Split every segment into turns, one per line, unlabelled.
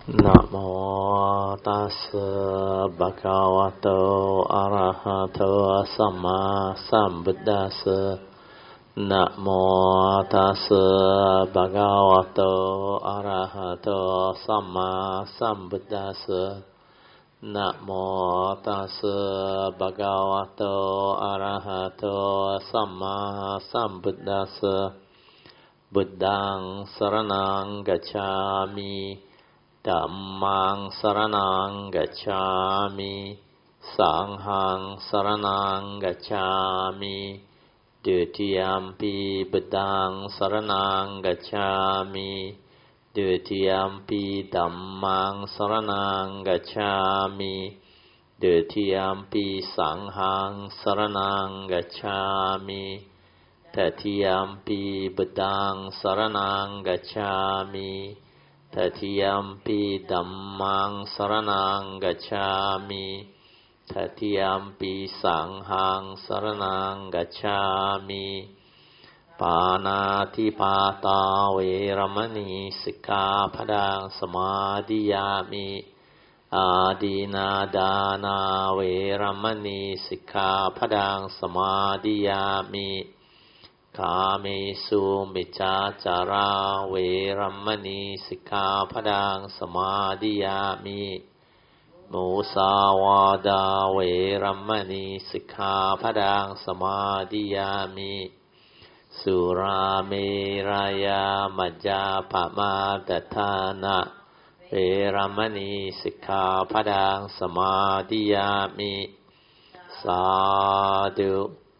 นะโมตัสสะภะคะวะโตอะระหะโตสัมมาสัมพุทธัสสะนะโมตัสสะภะคะวะโตอะระหะโตสัมมาสัมพุทธัสสะนะโมตัสสะภะคะวะโตอะระหะโตสัมมาสัมพุทธัสสะบุตตังสรณังกัจฉามิธัมมังสรณังกัจฉามิสังฆังสรณังกัจฉามิดุติยัมปิบุตตังสรณังกัจฉามิดุติยัมปิธัมมังสรณังกัจฉามิดุติยัมปิสังฆังสรณังกัจฉามิตติยัมปิบุตตังสรณังกัจฉามิตติยัมปิธัมมังสรณังกัจฉามิตติยัมปิสังฆังสรณังกัจฉามิปานาติปาตาเวรมณีสิกขาปดังสมาธิยามิอาดินาดานาเวรมณีสิกขาปดังสมาธิยามิกาเมสุมิจฉาจาราเวรมณีสิกขาปดังสมาธิยามิมุสาวาดาเวรมณีสิกขาปดังสมาธิยามิสุราเมรยามัจจาปมาทฐานะเวรมณีสิกขาปดังสมาธิยามิสาธุ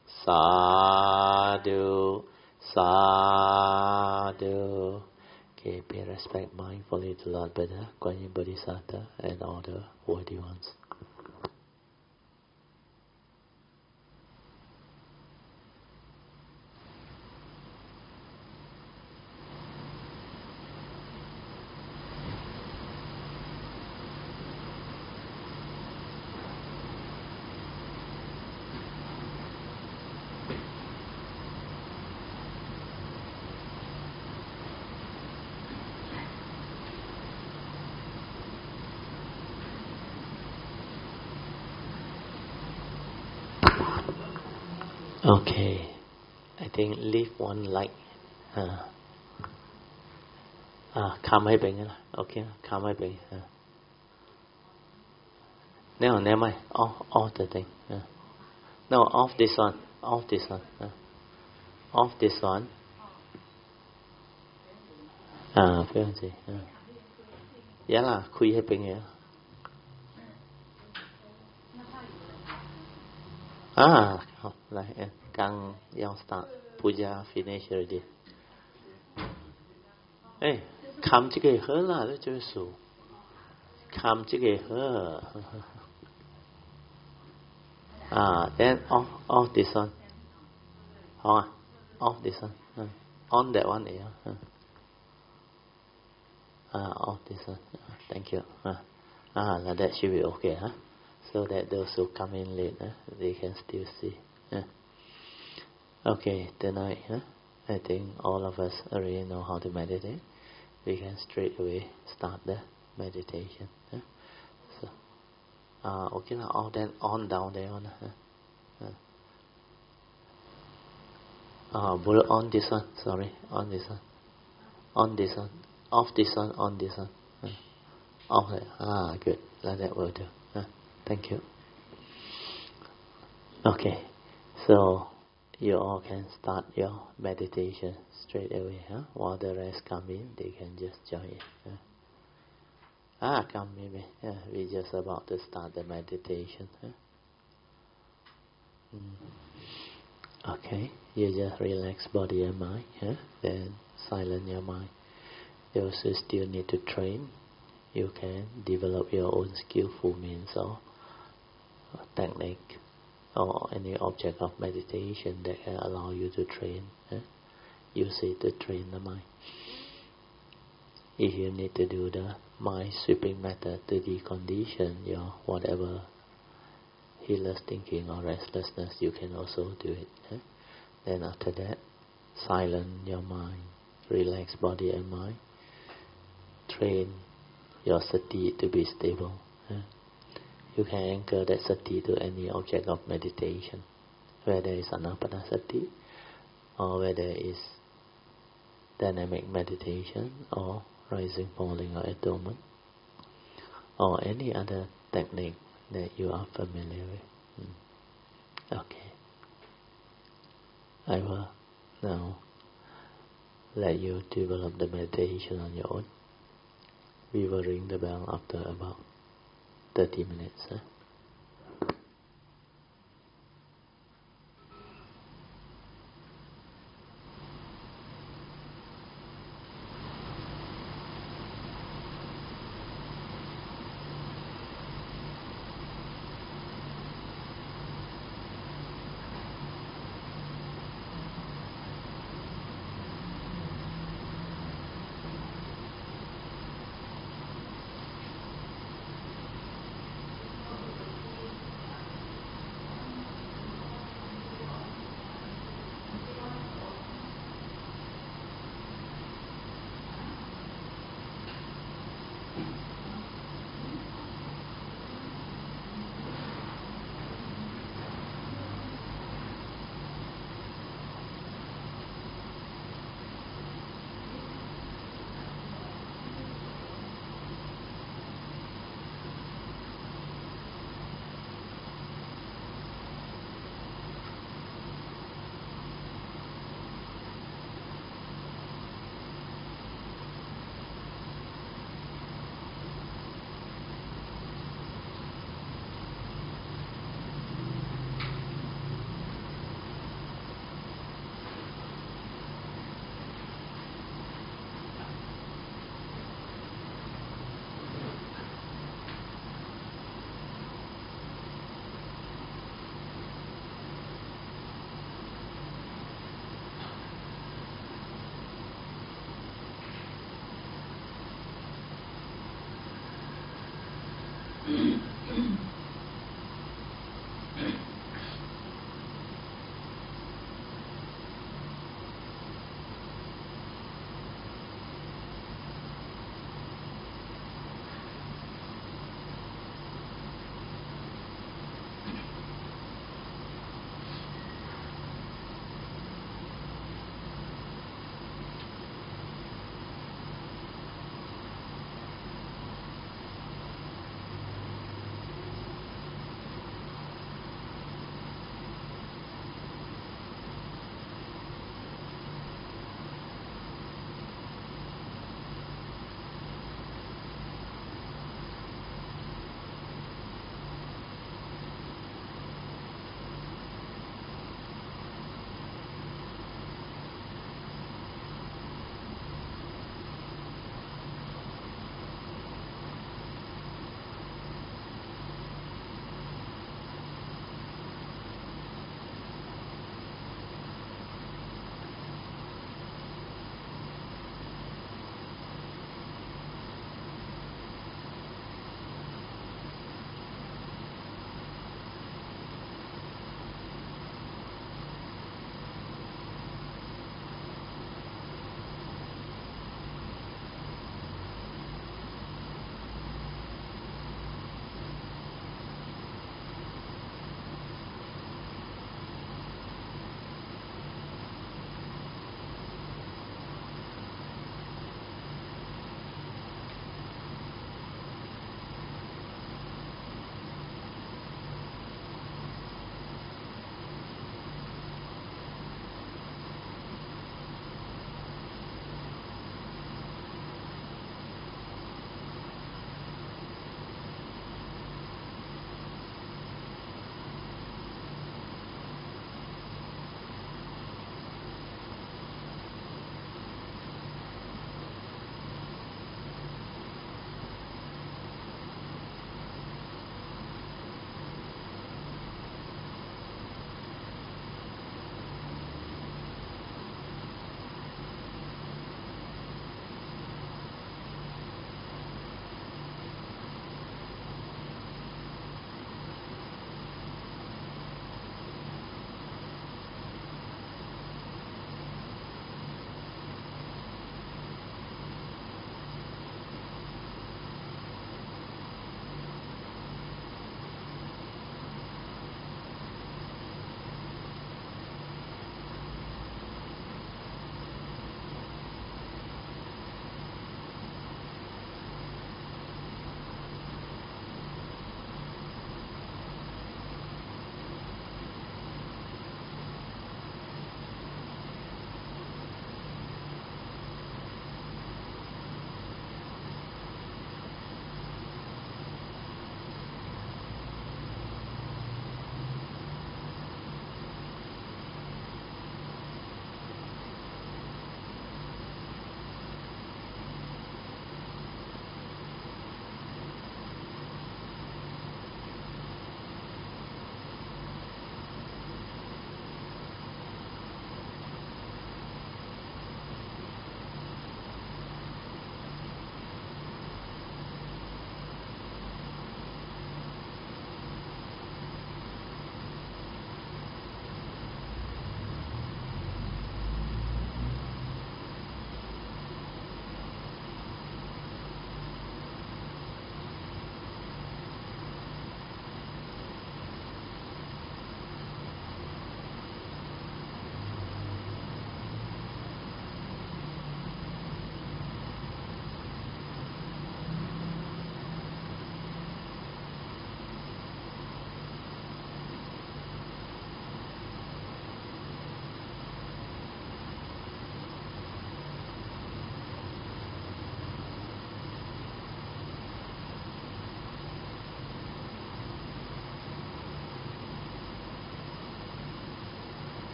Sadhu, sadhu. Okay, pay respect mindfully to Lord Buddha, Guan Yin Bodhisattva, and all the worthy ones. Okay, I think leave one light. คำให้เป็นไงล่ะโอเคคำให้เป็นnever mind off the thing no off this one off this one off this one เพื่อนสิยะล่ะคุยให้เป็นไงlại càng yêu start puja finish already. Hey, come together là đó chơi sủ. Come together. Then off this one. Off this one. On that one, yeah. Off this one. Thank you. Like that should be okay, huh? So that those who come in late, they can still see. Okay, tonight, I think all of us already know how to meditate. We can straight away start the meditation. So, okay, now all then on down there on. On this one, sorry, on this one, on this one, off this one, on this one, off there. Good, like that will do. Thank you. Okay, so you all can start your meditation straight away. While the rest come in, they can just join in. Come maybe. We're just about to start the meditation. Okay, you just relax body and mind. Then silence your mind. Those who still need to train, you can develop your own skillful means or technique or any object of meditation that can allow you to train. Use it to train the mind. If you need to do the mind sweeping method to decondition your whatever heedless thinking or restlessness, you can also do it. Then after that, silence your mind, relax body and mind, train your sati to be stable. You can anchor that sati to any object of meditation, where there is anapanasati, or where there is dynamic meditation, or rising, falling, or atonement, or any other technique that you are familiar with. Okay. I will now let you develop the meditation on your own. We will ring the bell after about 30 minutes.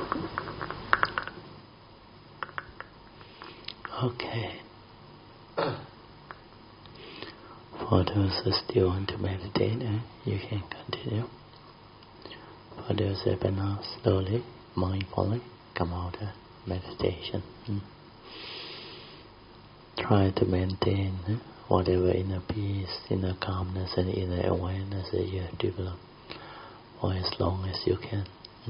Okay. For those who still want to meditate, you can continue. For those who have now slowly, mindfully come out of meditation. Try to maintain whatever inner peace, inner calmness and inner awareness that you have developed for as long as you can.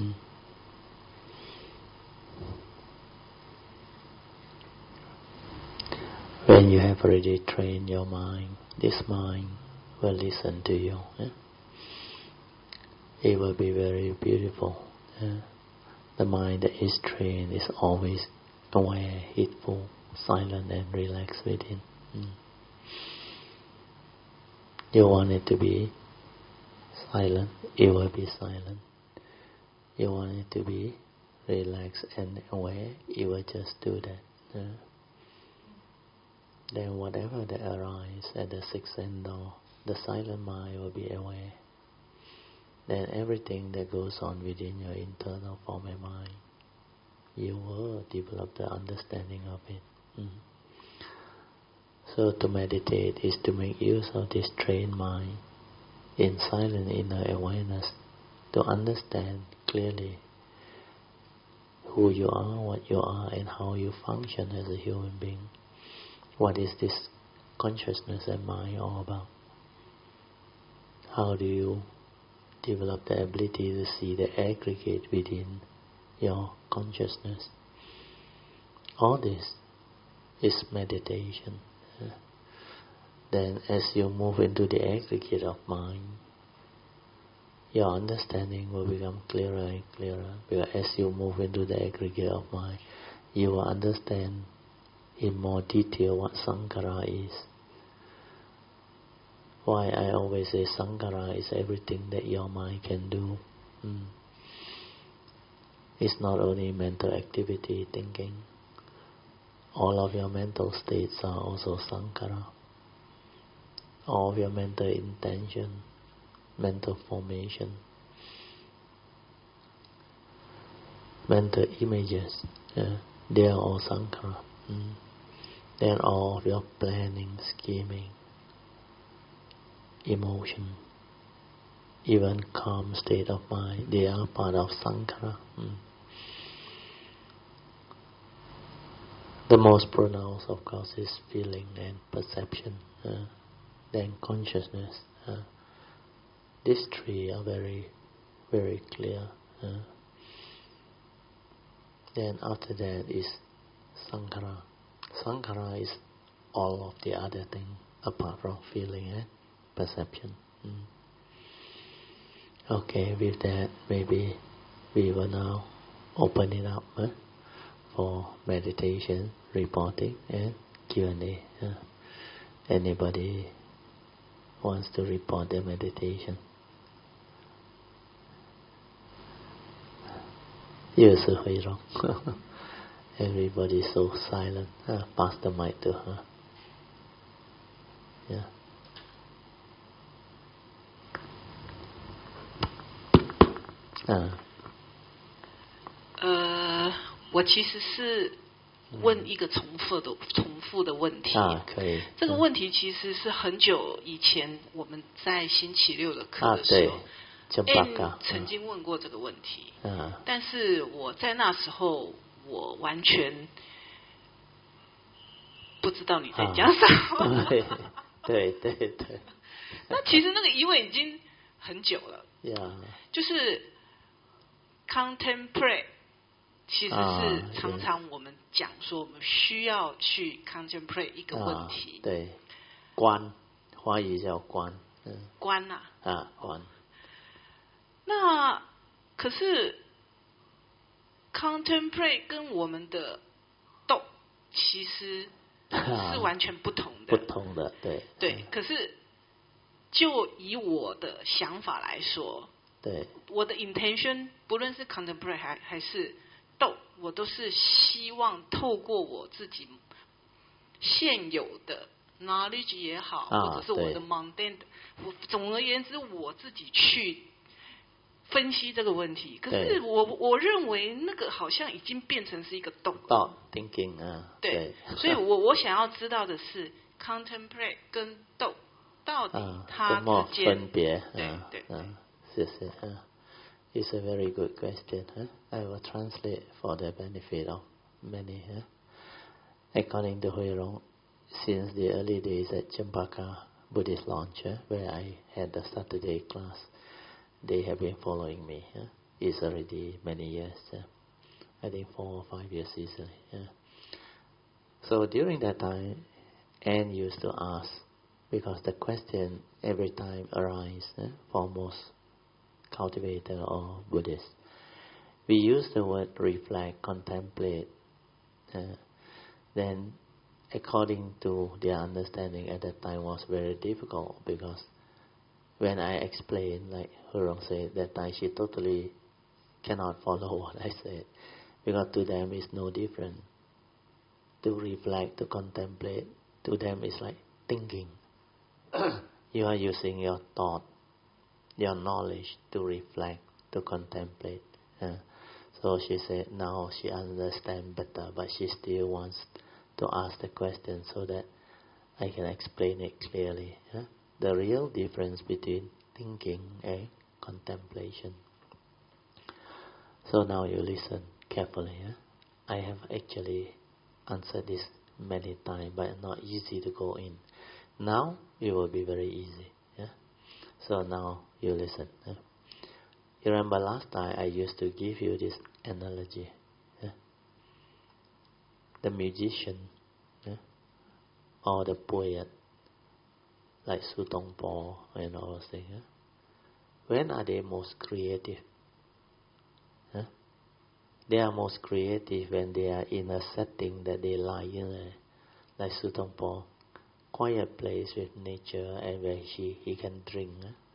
When you have already trained your mind, this mind will listen to you. It will be very beautiful. The mind that is trained is always aware, heedful, silent and relaxed within. You want it to be silent, it will be silent. You want it to be relaxed and aware, it will just do that. Then whatever that arises at the sixth sense door, the silent mind will be aware. Then everything that goes on within your internal form and mind, you will develop the understanding of it. So to meditate is to make use of this trained mind in silent inner awareness to understand clearly who you are, what you are, and how you function as a human being. What is this consciousness and mind all about? How do you develop the ability to see the aggregate within your consciousness? All this is meditation. Then as you move into the aggregate of mind, your understanding will become clearer and clearer. Because as you move into the aggregate of mind, you will understand in more detail what Sankhara is. Why I always say Sankhara is everything that your mind can do. It's not only mental activity, thinking. All of your mental states are also Sankhara. All of your mental intention, mental formation, mental images, they are all Sankhara. Then all of your planning, scheming, emotion, even calm state of mind, they are part of Sankhara. The most pronounced, of course, is feeling and perception, then consciousness. These three are very, very clear. Then after that is Sankhara. Sankhara is all of the other things apart from feeling and perception. Okay, with that, maybe we will now open it up for meditation, reporting, and Q&A. Anybody wants to report their meditation? 又是回笼 Everybody is so silent. Pass the mic to her. Yeah.
我其实是问一个重复的问题。
可以。
这个问题其实是很久以前我们在星期六的课的时候。曾经问过这个问题，但是我在那时候我完全不知道你在讲什么。
对。
那其实那个疑问已经很久了，就是 contemplate， 其实是常常我们讲说我们需要去 contemplate 一个问题。
对，观，华语叫观。
观啊。
观。
那可是 contemplate 跟我们的动其实是完全不同的。
不同的，对。
对，可是就以我的想法来说，
对，
我的 intention 不论是 contemplate 还是动，我都是希望透过我自己现有的 knowledge 也好，或者是我的 mundane，总而言之，我自己去分析这个问题，可是我认为那个好像已经变成是一个动
，thought thinking 啊，
对，所以我想要知道的是 contemplate 跟动到底它之间
分别，
对，
谢谢，It's a very good question. I will translate for the benefit of many. According to Huirong, since the early days at Champaka Buddhist Launch, where I had the Saturday class, they have been following me. It's already many years. I think 4 or 5 years easily. So during that time, Anne used to ask, because the question every time arises for most cultivator or Buddhist. We use the word reflect, contemplate. Then, according to their understanding at that time, was very difficult, because when I explained, like Hurong said, that time she totally cannot follow what I said, because to them it's no different. To reflect, to contemplate, to them it's like thinking. You are using your thought, your knowledge to reflect, to contemplate. So she said now she understands better, but she still wants to ask the question so that I can explain it clearly. The real difference between thinking and contemplation. So now you listen carefully. I have actually answered this many times, but not easy to go in. Now it will be very easy. So now you listen. You remember last time I used to give you this analogy. The musician or the poet, like Sutongpo and all those things. When are they most creative? They are most creative when they are in a setting that they like, like Sutongpo, quiet place with nature, and where he can drink.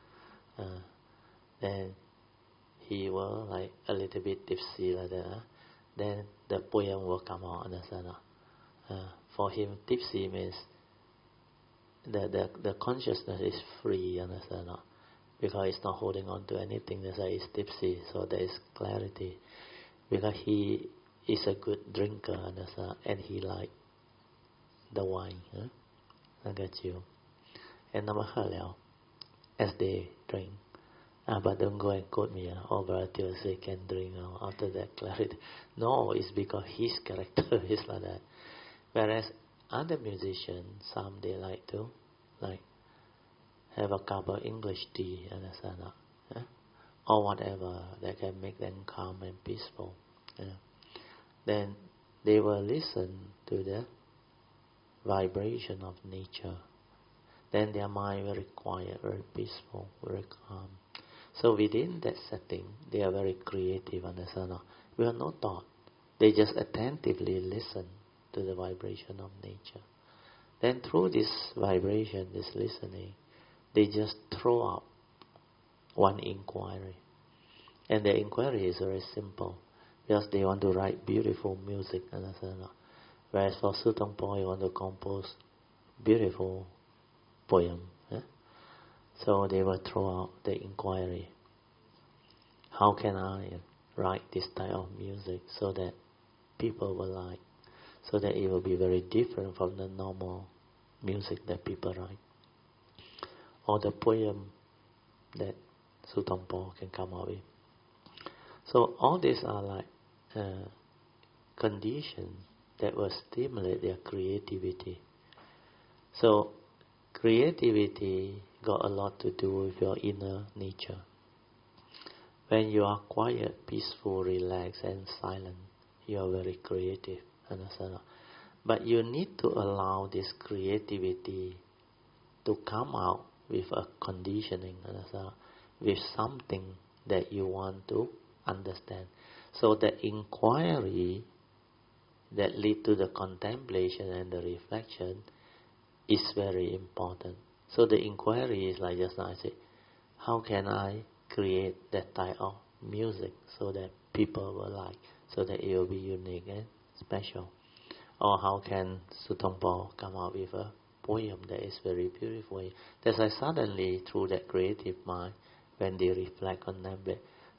Then he will like a little bit tipsy like that. Then the poem will come out. Understand? For him, tipsy means the consciousness is free. Understand? Because it's not holding on to anything. That's why it's tipsy. So there is clarity. Because he is a good drinker. Understand? And he like the wine. I got you. And number as they drink. But don't go and quote me over till say can drink after that clarity. No, it's because his character is like that. Whereas other musicians, some they like to have a cup of English tea, understand? Or whatever that can make them calm and peaceful. Then they will listen to the vibration of nature. Then their mind very quiet, very peaceful, very calm. So within that setting, they are very creative, understand? We have no thought. They just attentively listen to the vibration of nature. Then through this vibration, this listening, they just throw out one inquiry. And the inquiry is very simple, because they want to write beautiful music, understand? Whereas for Sutongpo, you want to compose beautiful poem. So they will throw out the inquiry. How can I write this type of music so that people will like, so that it will be very different from the normal music that people write, or the poem that Sutongpo can come up with. So all these are like conditions that will stimulate their creativity. So creativity got a lot to do with your inner nature. When you are quiet, peaceful, relaxed and silent, you are very creative. Understand? But you need to allow this creativity to come out with a conditioning, understand? With something that you want to understand. So the inquiry that lead to the contemplation and the reflection is very important. So the inquiry is like just now I said, how can I create that type of music so that people will like, so that it will be unique and special? Or how can Sutongpo come up with a poem that is very beautiful? That's why suddenly through that creative mind, when they reflect on them,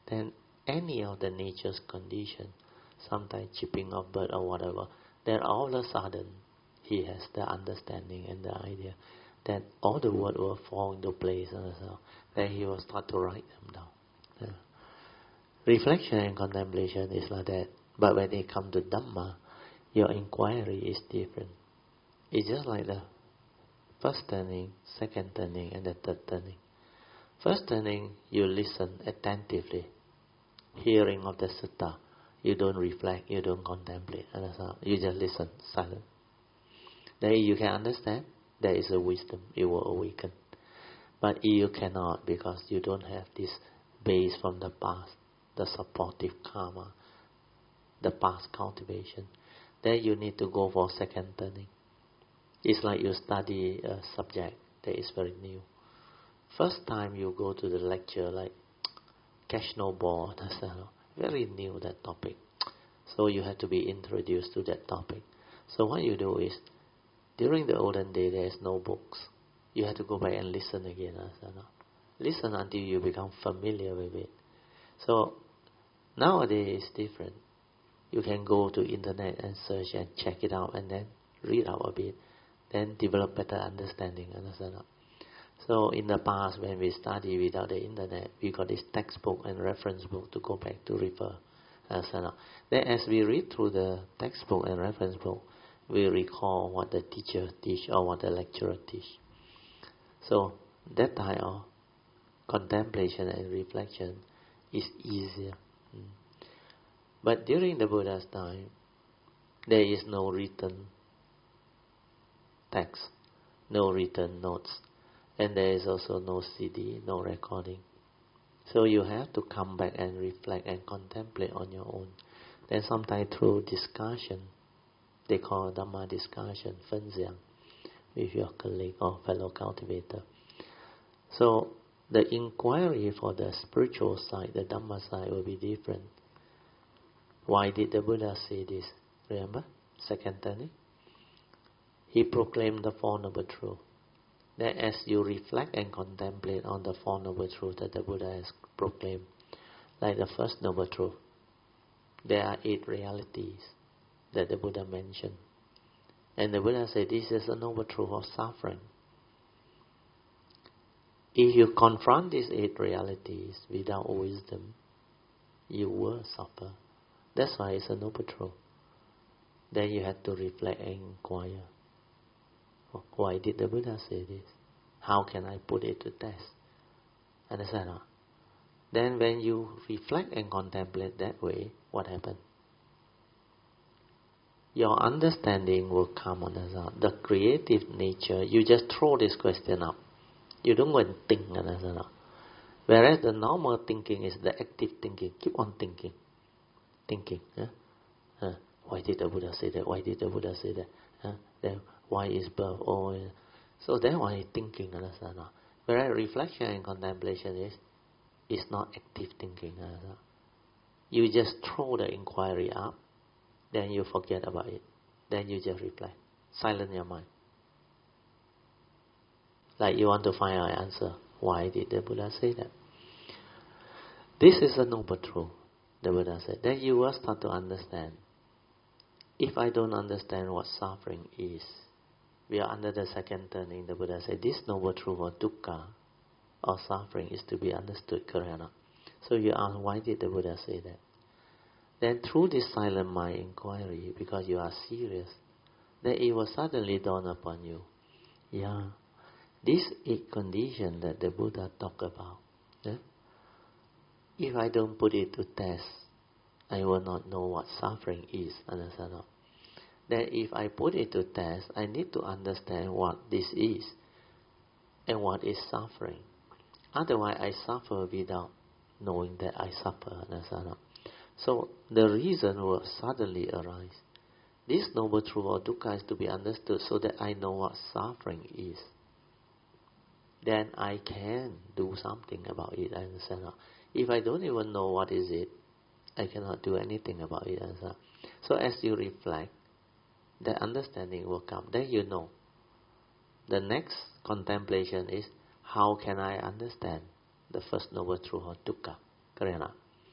then any of the nature's condition, sometimes chipping of bird or whatever, then all of a sudden he has the understanding and the idea that all the words will fall into place, and so then he will start to write them down. Yeah. Reflection and contemplation is like that. But when it comes to Dhamma, your inquiry is different. It's just like the first turning, second turning, and the third turning. First turning, you listen attentively, hearing of the sutta. You don't reflect, you don't contemplate, and so you just listen, silent. Then you can understand, there is a wisdom, it will awaken. But you cannot, because you don't have this base from the past, the supportive karma, the past cultivation. Then you need to go for second turning. It's like you study a subject that is very new. First time you go to the lecture, like catch no ball, very new that topic. So you have to be introduced to that topic. So what you do is, during the olden day there is no books. You have to go back and listen again. Listen until you become familiar with it. So nowadays it's different. You can go to internet and search and check it out and then read out a bit. Then develop better understanding. So in the past when we study without the internet, we got this textbook and reference book to go back to refer. Then as we read through the textbook and reference book, we recall what the teacher teach or what the lecturer teach. So that type of contemplation and reflection is easier. But during the Buddha's time, there is no written text, no written notes, and there is also no CD, no recording. So you have to come back and reflect and contemplate on your own. Then sometimes through discussion, they call Dhamma discussion, Fenxiang, with your colleague or fellow cultivator. So the inquiry for the spiritual side, the Dhamma side, will be different. Why did the Buddha say this? Remember? Second turning. He proclaimed the Four Noble Truths. That as you reflect and contemplate on the Four Noble Truths that the Buddha has proclaimed, like the first Noble Truth, there are 8 realities that the Buddha mentioned. And the Buddha said this is a Noble Truth of suffering. If you confront these 8 realities without wisdom, you will suffer. That's why it's a Noble Truth. Then you have to reflect and inquire. Why did the Buddha say this? How can I put it to test? Understand? Then when you reflect and contemplate that way, what happens? Your understanding will come on the creative nature. You just throw this question up. You don't go and think. Whereas the normal thinking is the active thinking. Keep on thinking. Why did the Buddha say that? Why did the Buddha say that? Then why is birth? So then why is thinking? Whereas reflection and contemplation is not active thinking. You just throw the inquiry up, then you forget about it. Then you just reflect. Silence your mind. Like you want to find out an answer. Why did the Buddha say that? This is a Noble Truth, the Buddha said. Then you will start to understand. If I don't understand what suffering is, we are under the second turning. The Buddha said this Noble Truth or dukkha or suffering is to be understood, correct? So you ask, why did the Buddha say that? Then through this silent mind inquiry, because you are serious, then it will suddenly dawn upon you. Yeah, this 8 conditions that the Buddha talked about, if I don't put it to test, I will not know what suffering is. Understand? Then if I put it to test, I need to understand what this is and what is suffering. Otherwise, I suffer without knowing that I suffer. Understand? So the reason will suddenly arise. This Noble Truth or dukkha is to be understood so that I know what suffering is. Then I can do something about it. Understand? If I don't even know what is it, I cannot do anything about it. So as you reflect, the understanding will come. Then you know. The next contemplation is, how can I understand the first Noble Truth or dukkha? Correct?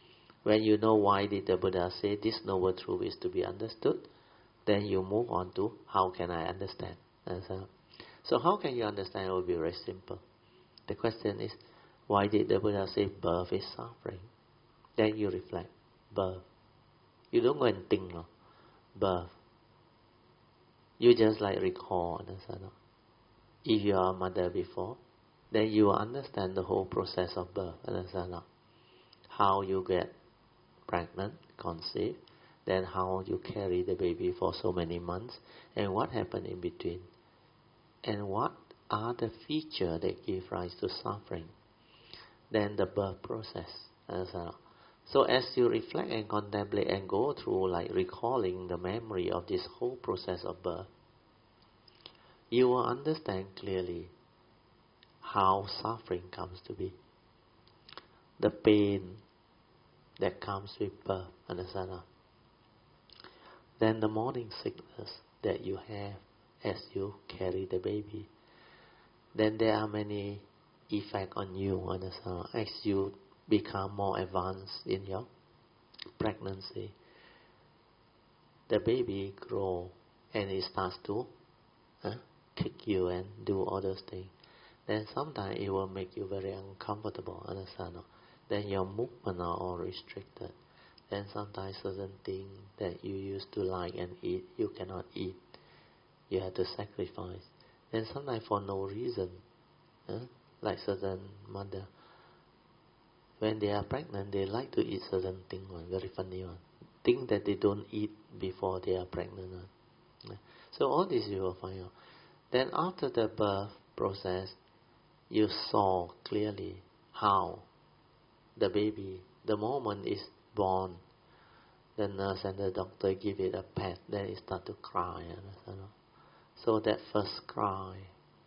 When you know why did the Buddha say this noble truth is to be understood, then you move on to how can I understand. So how can you understand? It will be very simple. The question is, why did the Buddha say birth is suffering? Then you reflect, birth. You don't go and think, no. Birth. You just like recall, understand? If you are a mother before, then you will understand the whole process of birth, understand? How you get pregnant, conceive, then how you carry the baby for so many months, and what happened in between, and what are the features that give rise to suffering. Then the birth process, understand? So as you reflect and contemplate and go through like recalling the memory of this whole process of birth, you will understand clearly how suffering comes to be. The pain that comes with birth, understand? Then the morning sickness that you have as you carry the baby. Then there are many effects on you, understand? As you become more advanced in your pregnancy, the baby grows and it starts to kick you and do all those things. Then sometimes it will make you very uncomfortable, understand? Then your movement are all restricted. Then sometimes certain things that you used to like and eat, you cannot eat. You have to sacrifice. Then sometimes for no reason, like certain mother, when they are pregnant, they like to eat certain things, very funny one. Things that they don't eat before they are pregnant. So all this you will find out. Then after the birth process, you saw clearly how the baby, the moment is born, the nurse and the doctor give it a pat, then it start to cry. So that first cry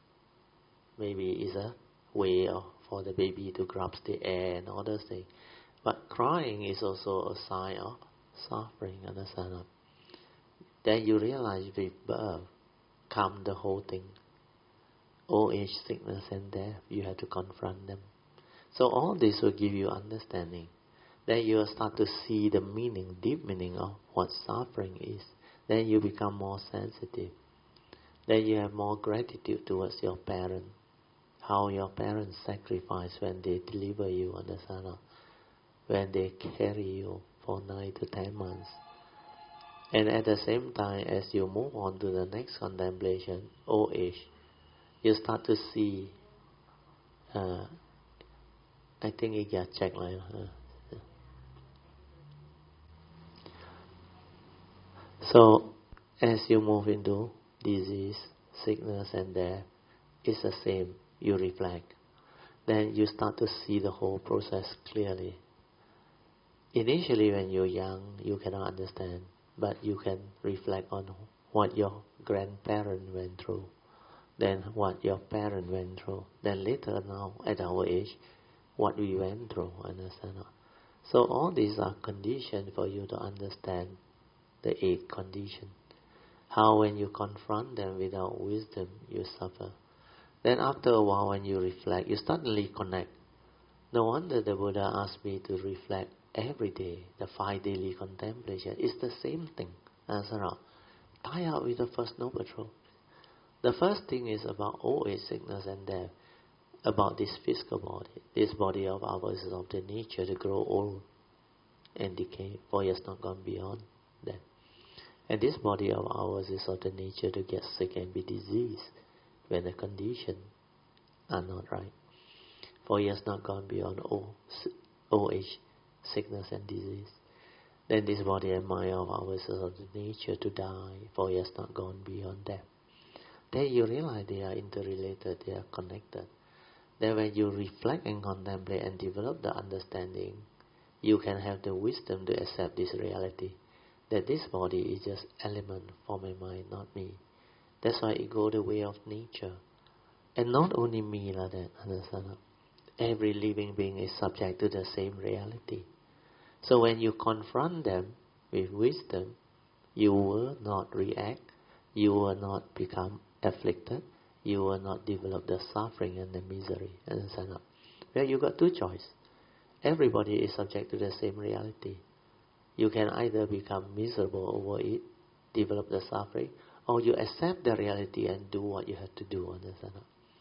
maybe is a way for the baby to grasp the air and all those things. But crying is also a sign of suffering, understand? Then you realize with birth come the whole thing. Old age, sickness and death, you have to confront them. So all this will give you understanding. Then you will start to see the meaning, deep meaning of what suffering is. Then you become more sensitive. Then you have more gratitude towards your parents. How your parents sacrifice when they deliver you, understand? When they carry you for 9 to 10 months. And at the same time, as you move on to the next contemplation, old age, you start to see, I think it got checked like So, as you move into disease, sickness and death, it's the same. You reflect. Then you start to see the whole process clearly. Initially when you're young, you cannot understand, but you can reflect on what your grandparents went through, then what your parents went through, then later now at our age, what we went through, understand? So all these are conditions for you to understand the 8 conditions. How when you confront them without wisdom, you suffer. Then after a while when you reflect, you suddenly connect. No wonder the Buddha asked me to reflect every day, the 5 daily contemplation. It's the same thing. Tie out with the First Noble Truth. The first thing is about old age, sickness and death. About this physical body. This body of ours is of the nature to grow old and decay, for it has not gone beyond that. And this body of ours is of the nature to get sick and be diseased when the conditions are not right. For he has not gone beyond old age, sickness and disease. Then this body and mind of ours is of the nature to die, for he has not gone beyond death. Then you realize they are interrelated, they are connected. Then when you reflect and contemplate and develop the understanding, you can have the wisdom to accept this reality, that this body is just element for my mind, not me. That's why it goes the way of nature. And not only me like that, understand? Every living being is subject to the same reality. So when you confront them with wisdom, you will not react, you will not become afflicted, you will not develop the suffering and the misery. Understand? Well, you got 2 choices. everybody is subject to the same reality. You can either become miserable over it, develop the suffering, or you accept the reality and do what you have to do. Understand?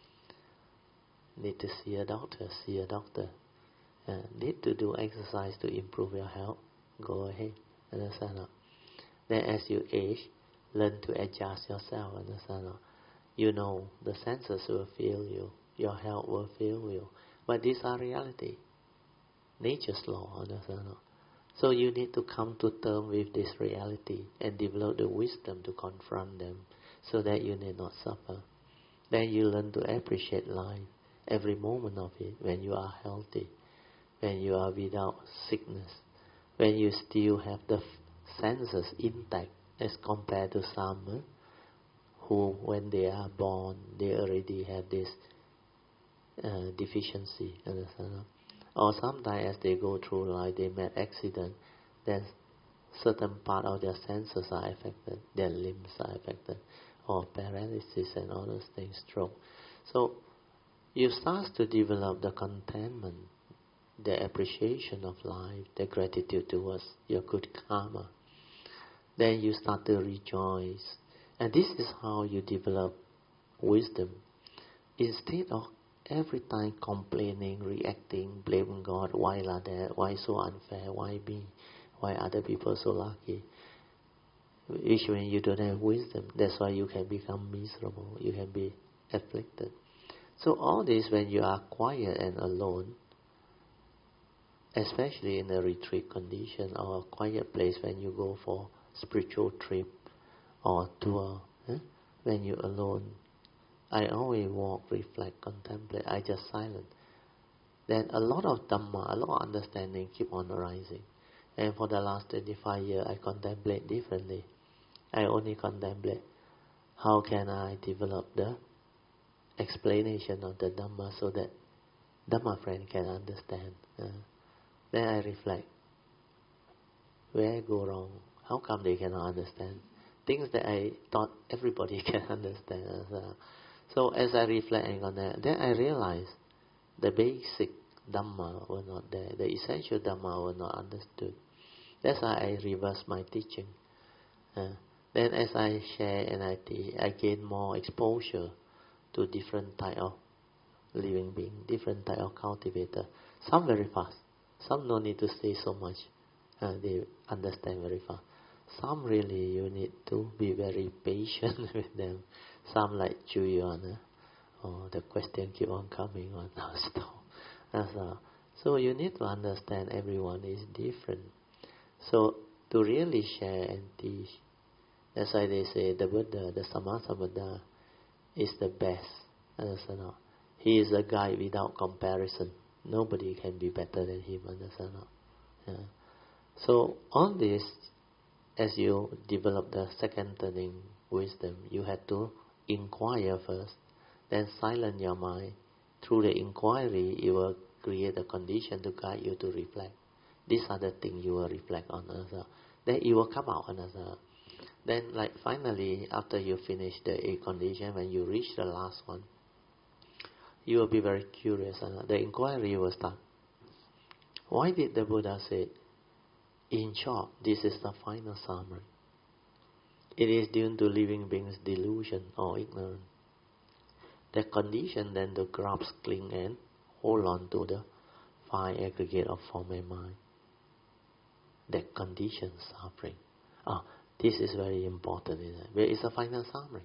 Need to see a doctor, need to do exercise to improve your health, go ahead. Understand? Then as you age, learn to adjust yourself. Understand? You know the senses will fail you, your health will fail you, but these are reality, nature's law. Understand? So you need to come to terms with this reality and develop the wisdom to confront them so that you need not suffer. Then you learn to appreciate life, every moment of it, when you are healthy, when you are without sickness, when you still have the senses intact as compared to some who, when they are born, they already have this deficiency. Understand? Or sometimes as they go through life, they make accident, then certain part of their senses are affected, their limbs are affected, or paralysis and all those things, stroke. So you start to develop the contentment, the appreciation of life, the gratitude towards your good karma. Then you start to rejoice. And this is how you develop wisdom. Instead of every time complaining, reacting, blaming God, why like that, why so unfair, why me, why other people so lucky. Which when you don't have wisdom, that's why you can become miserable, you can be afflicted. So all this, when you are quiet and alone, especially in a retreat condition or a quiet place when you go for spiritual trip or tour, when you're alone, I always walk, reflect, contemplate. I just silent. Then a lot of Dhamma, a lot of understanding keep on arising. And for the last 25 years, I contemplate differently. I only contemplate how can I develop the explanation of the Dhamma so that Dhamma friend can understand. Then I reflect. Where I go wrong? How come they cannot understand? Things that I thought everybody can understand. So as I reflect on that, then I realize the basic Dhamma were not there. The essential Dhamma were not understood. That's why I reverse my teaching. Then as I share and I teach, I gain more exposure to different type of living being, different type of cultivator. Some very fast. Some no need to say so much. They understand very fast. Some really you need to be very patient with them. Some like Juyon, the question keep on coming on non-stop. So you need to understand everyone is different. So to really share and teach, that's why they say the Buddha, the Samatha Buddha, is the best. Understand? He is a guide without comparison. Nobody can be better than him. Understand? So all this, as you develop the second turning wisdom, you have to inquire first, then silence your mind. Through the inquiry, you will create a condition to guide you to reflect. These are the things you will reflect on. Then it will come out. Then, like finally, after you finish the 8 conditions, when you reach the last one, you will be very curious. The inquiry will start. Why did the Buddha say, in short, this is the final summary? It is due to living beings' delusion or ignorance. The condition then to grasp, cling and hold on to the 5 aggregate of form and mind. That condition suffering. This is very important, isn't it? Where is the final summary?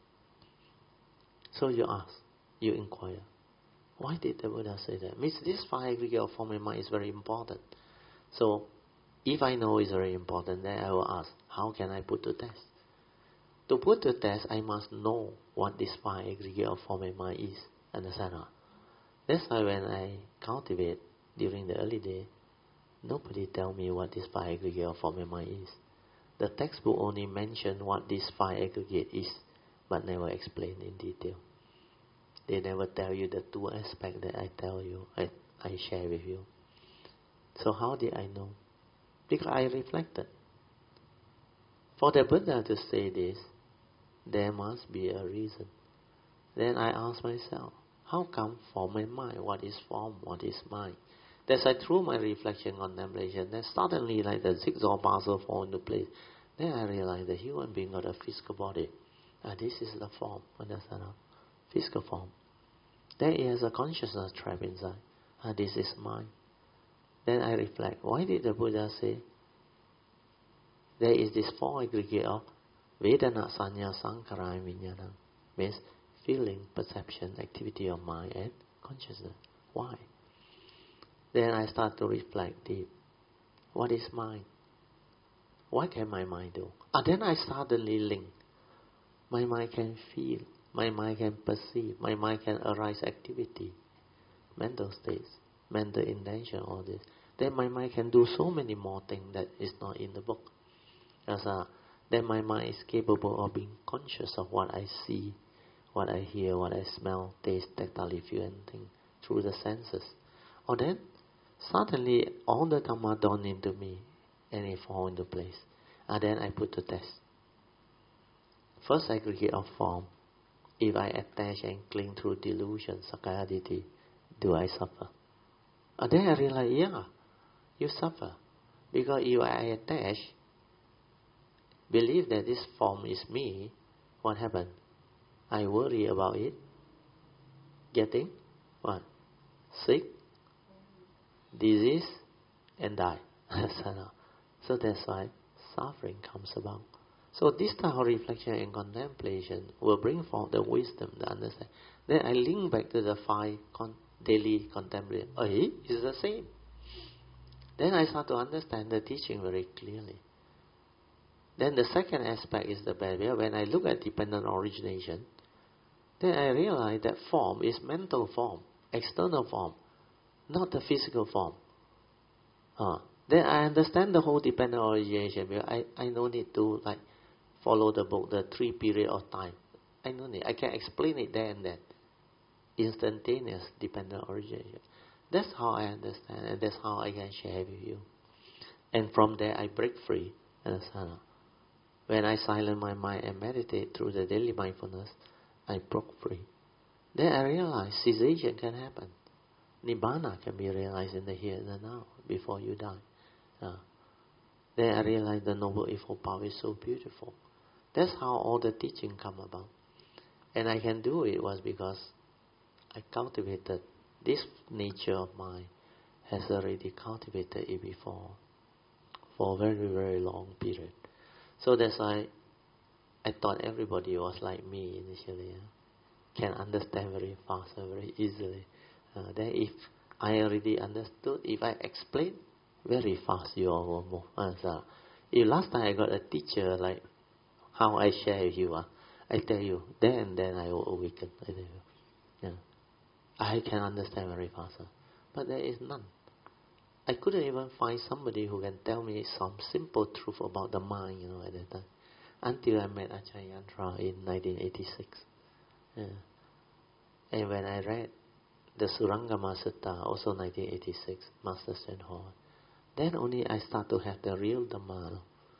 So you ask, you inquire, why did the Buddha say that? Means this 5 aggregate of form and mind is very important. So if I know it's very important, then I will ask, how can I put to test? To put to test, I must know what this 5 aggregate of form and mind is. Understand? That's why when I cultivate during the early day, nobody tell me what this 5 aggregate of form and mind is. The textbook only mention what this 5 aggregate is, but never explain in detail. They never tell you the 2 aspects that I tell you, I share with you. So how did I know? Because I reflected. For the Buddha to say this, there must be a reason. Then I ask myself, how come form and mind? What is form? What is mind? That's why through my reflection contemplation, then suddenly like the jigsaw puzzle fall into place. Then I realize the human being got a physical body. This is the form, understand? Physical form. Then it has a consciousness trapped inside. This is mine. Then I reflect, why did the Buddha say there is this four aggregate of Vedana, Sanya, Sankhara, and Vijnana? Means feeling, perception, activity of mind, and consciousness. Why? Then I start to reflect deep. What is mind? What can my mind do? Then I suddenly link. My mind can feel. My mind can perceive. My mind can arise activity. Mental states. Mental intention, all this. Then my mind can do so many more things that is not in the book. Then my mind is capable of being conscious of what I see, what I hear, what I smell, taste, tactile, feel, and think through the senses. Or then suddenly all the Dhamma dawn into me and it fall into place. Then I put to test. First aggregate of form. If I attach and cling through delusion, Sakkayaditthi, do I suffer? Then I realize, yeah, you suffer. Because if I attach, believe that this form is me, what happened? I worry about it. Getting what? Sick, disease, and die. So that's why suffering comes about. So this type of reflection and contemplation will bring forth the wisdom, the understanding. Then I link back to the five daily contemplation. It's the same. Then I start to understand the teaching very clearly. Then the second aspect is the barrier. When I look at dependent origination, then I realize that form is mental form, external form, not the physical form. Then I understand the whole dependent origination because I no need to follow the book, the 3 period of time. I no need. I can explain it there and then. Instantaneous dependent origination. That's how I understand, and that's how I can share with you. And from there I break free. Understand? When I silence my mind and meditate through the daily mindfulness, I broke free. Then I realize cessation can happen. Nibbana can be realized in the here and the now, before you die. Then I realize the Noble Eightfold Path is so beautiful. That's how all the teaching come about. And I can do it was because I cultivated this nature of mine, has already cultivated it before, for a very, very long period. So that's why I thought everybody was like me initially. Can understand very fast and very easily. Then if I already understood, if I explain, very fast you all will move. If last time I got a teacher like how I share with you, I tell you, then I will awaken. I tell you. I can understand very fast. But there is none. I couldn't even find somebody who can tell me some simple truth about the mind, at that time. Until I met Ajahn Yantra in 1986. And when I read the Surangama Sutta, also 1986, Master Sten Hall, then only I start to have the real Dhamma.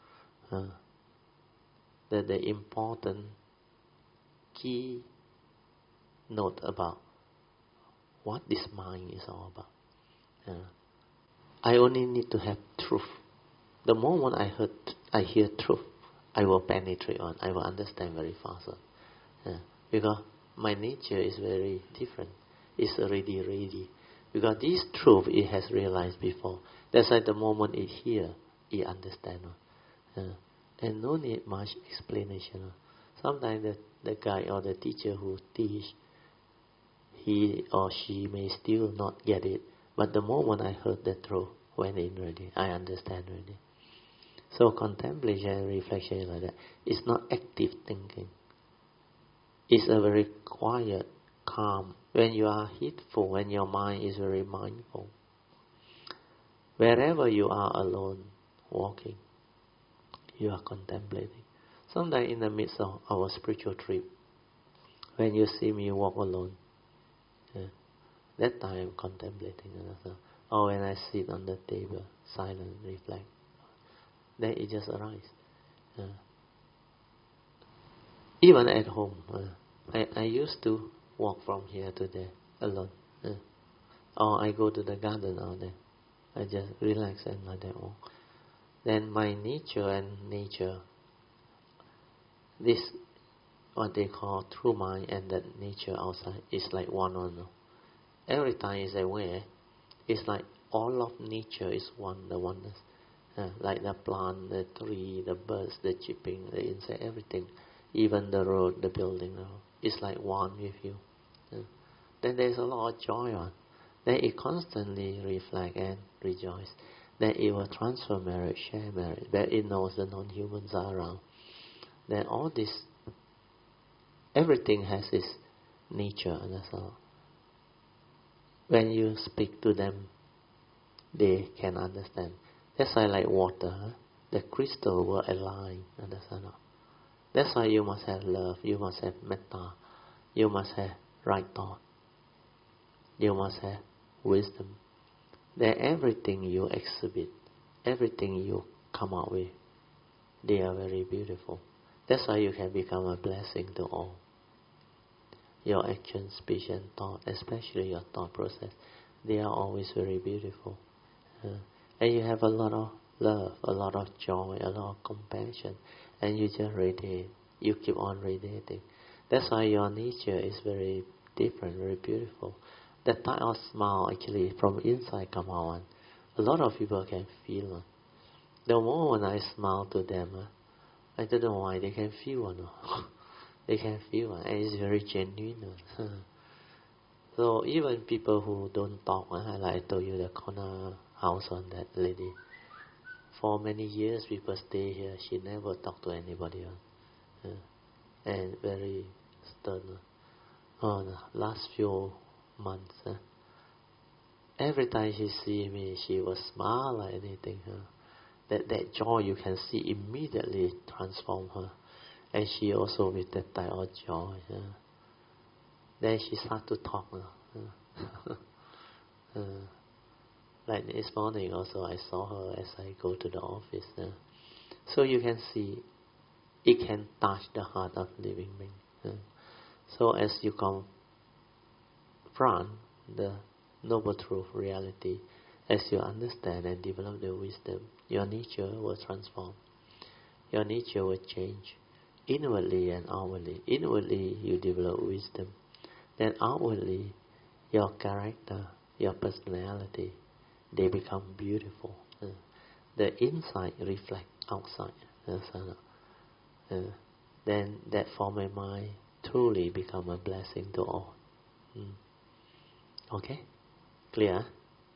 The important key note about what this mind is all about. I only need to have truth. The moment I hear truth, I will penetrate on. I will understand very fast. Because my nature is very different. It's already ready. Because this truth it has realized before. That's why the moment it hear, it understand. And no need much explanation. Sometimes the guy or the teacher who teach, he or she may still not get it. But the moment I heard the truth, went in already, I understand already. So contemplation and reflection is like that. It's not active thinking. It's a very quiet, calm. When you are heedful, when your mind is very mindful. Wherever you are alone, walking, you are contemplating. Sometimes in the midst of our spiritual trip, when you see me walk alone, that time I'm contemplating. Or when I sit on the table, silent, reflect, then it just arises. Even at home, I used to walk from here to there alone. or I go to the garden all day. I just relax and let them walk. Then my nature and nature, this what they call true mind and that nature outside is like one on one. Every time is aware, it's like all of nature is one, the oneness. Like the plant, the tree, the birds, the chirping, the insect, everything. Even the road, the building, it's like one with you. Then there's a lot of joy on. Then it constantly reflect and rejoice. Then it will transfer merit, share merit. But it knows the non-humans are around. Then all this, everything has its nature, and that's all. When you speak to them, they can understand. That's why like water, the crystal will align, understand? That's why you must have love, you must have metta, you must have right thought, you must have wisdom. Then everything you exhibit, everything you come out with, they are very beautiful. That's why you can become a blessing to all. Your action, speech and thought, especially your thought process, they are always very beautiful. And you have a lot of love, a lot of joy, a lot of compassion, and you just radiate. You keep on radiating. That's why your nature is very different, very beautiful. That type of smile actually from inside come out. A lot of people can feel it. The moment I smile to them, I don't know why they can feel it. They can feel it, and it's very genuine. So even people who don't talk, like I told you, the corner house on that lady, for many years people stay here. She never talked to anybody else, and very stern. The last few months, every time she see me, she will smile like anything. That joy you can see immediately transform her, and she also with that type of joy. Then she start to talk. Like this morning also, I saw her as I go to the office. So you can see, it can touch the heart of living being. So as you confront the noble truth, reality, as you understand and develop the wisdom, your nature will transform. Your nature will change, inwardly and outwardly. Inwardly, you develop wisdom. Then outwardly, your character, your personality, they become beautiful. The inside reflect outside. Then that form of mind truly become a blessing to all. Okay? Clear?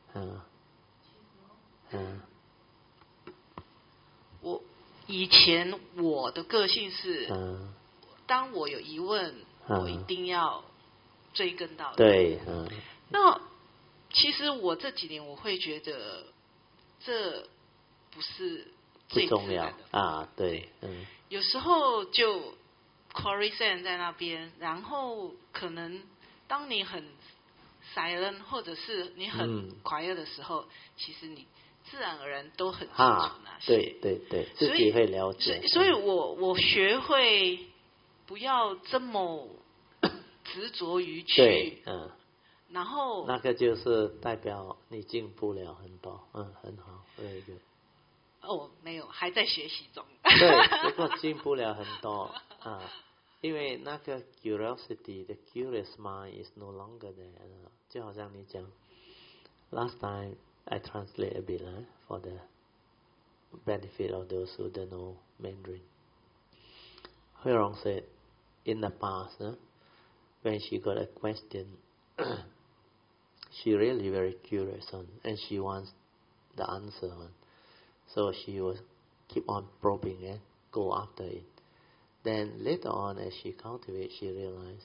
我以前我的个性是，当我有疑问，我一定要追根到底。
对，
那其实我这几年我会觉得，这不是最重要的
啊。对，
有时候就 Corey 在那边，然后可能当你很 silent 或者是你很 quiet 的时候，其实你自然而然都很清楚那些。
对，自己会了解。
所以我学会不要这么执着于去，然后
那个就是代表你进步了很多，很好，very good。
没有，还在学习中。
对，不过进步了很多因为那个 curiosity, the curious mind is no longer there。就好像你讲 ，last time I translate a bit for the benefit of those who don't know Mandarin. Huirong said, in the past, when she got a question, she really very curious and she wants the answer so she will keep on probing and go after it. Then later on, as she cultivates, she realized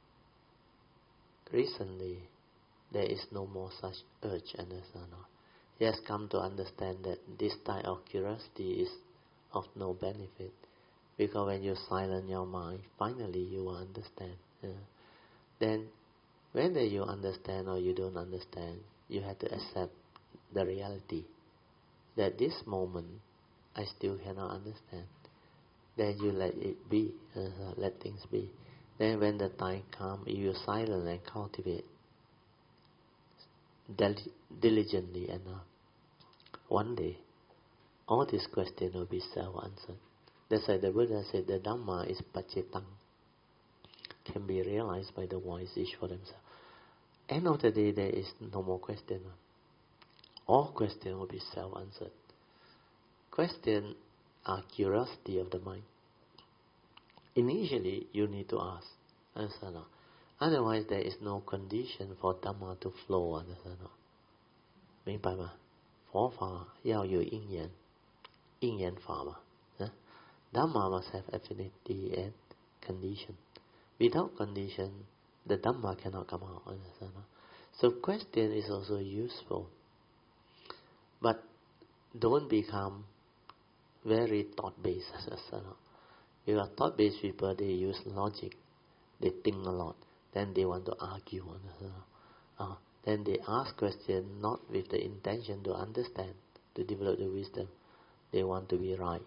recently there is no more such urge, and she has come to understand that this type of curiosity is of no benefit, because when you silence your mind, finally you will understand. Then whether you understand or you don't understand, you have to accept the reality that this moment I still cannot understand. Then you let it be, let things be. Then when the time comes, you silence and cultivate. diligently enough, one day, all these questions will be self-answered. That's why the Buddha said the Dhamma is pacitang, can be realized by the wise each for themselves. End of the day, there is no more question. All questions will be self-answered. Questions are curiosity of the mind. Initially, you need to ask. Understand? Otherwise, there is no condition for Dhamma to flow. Understand? 明白吗？佛法要有因缘，因缘法嘛。Dhamma must have affinity and condition. Without condition, the Dhamma cannot come out. Understand? So question is also useful. But don't become very thought-based. Because thought-based people, they use logic. They think a lot. Then they want to argue. Then they ask questions not with the intention to understand, to develop the wisdom. They want to be right.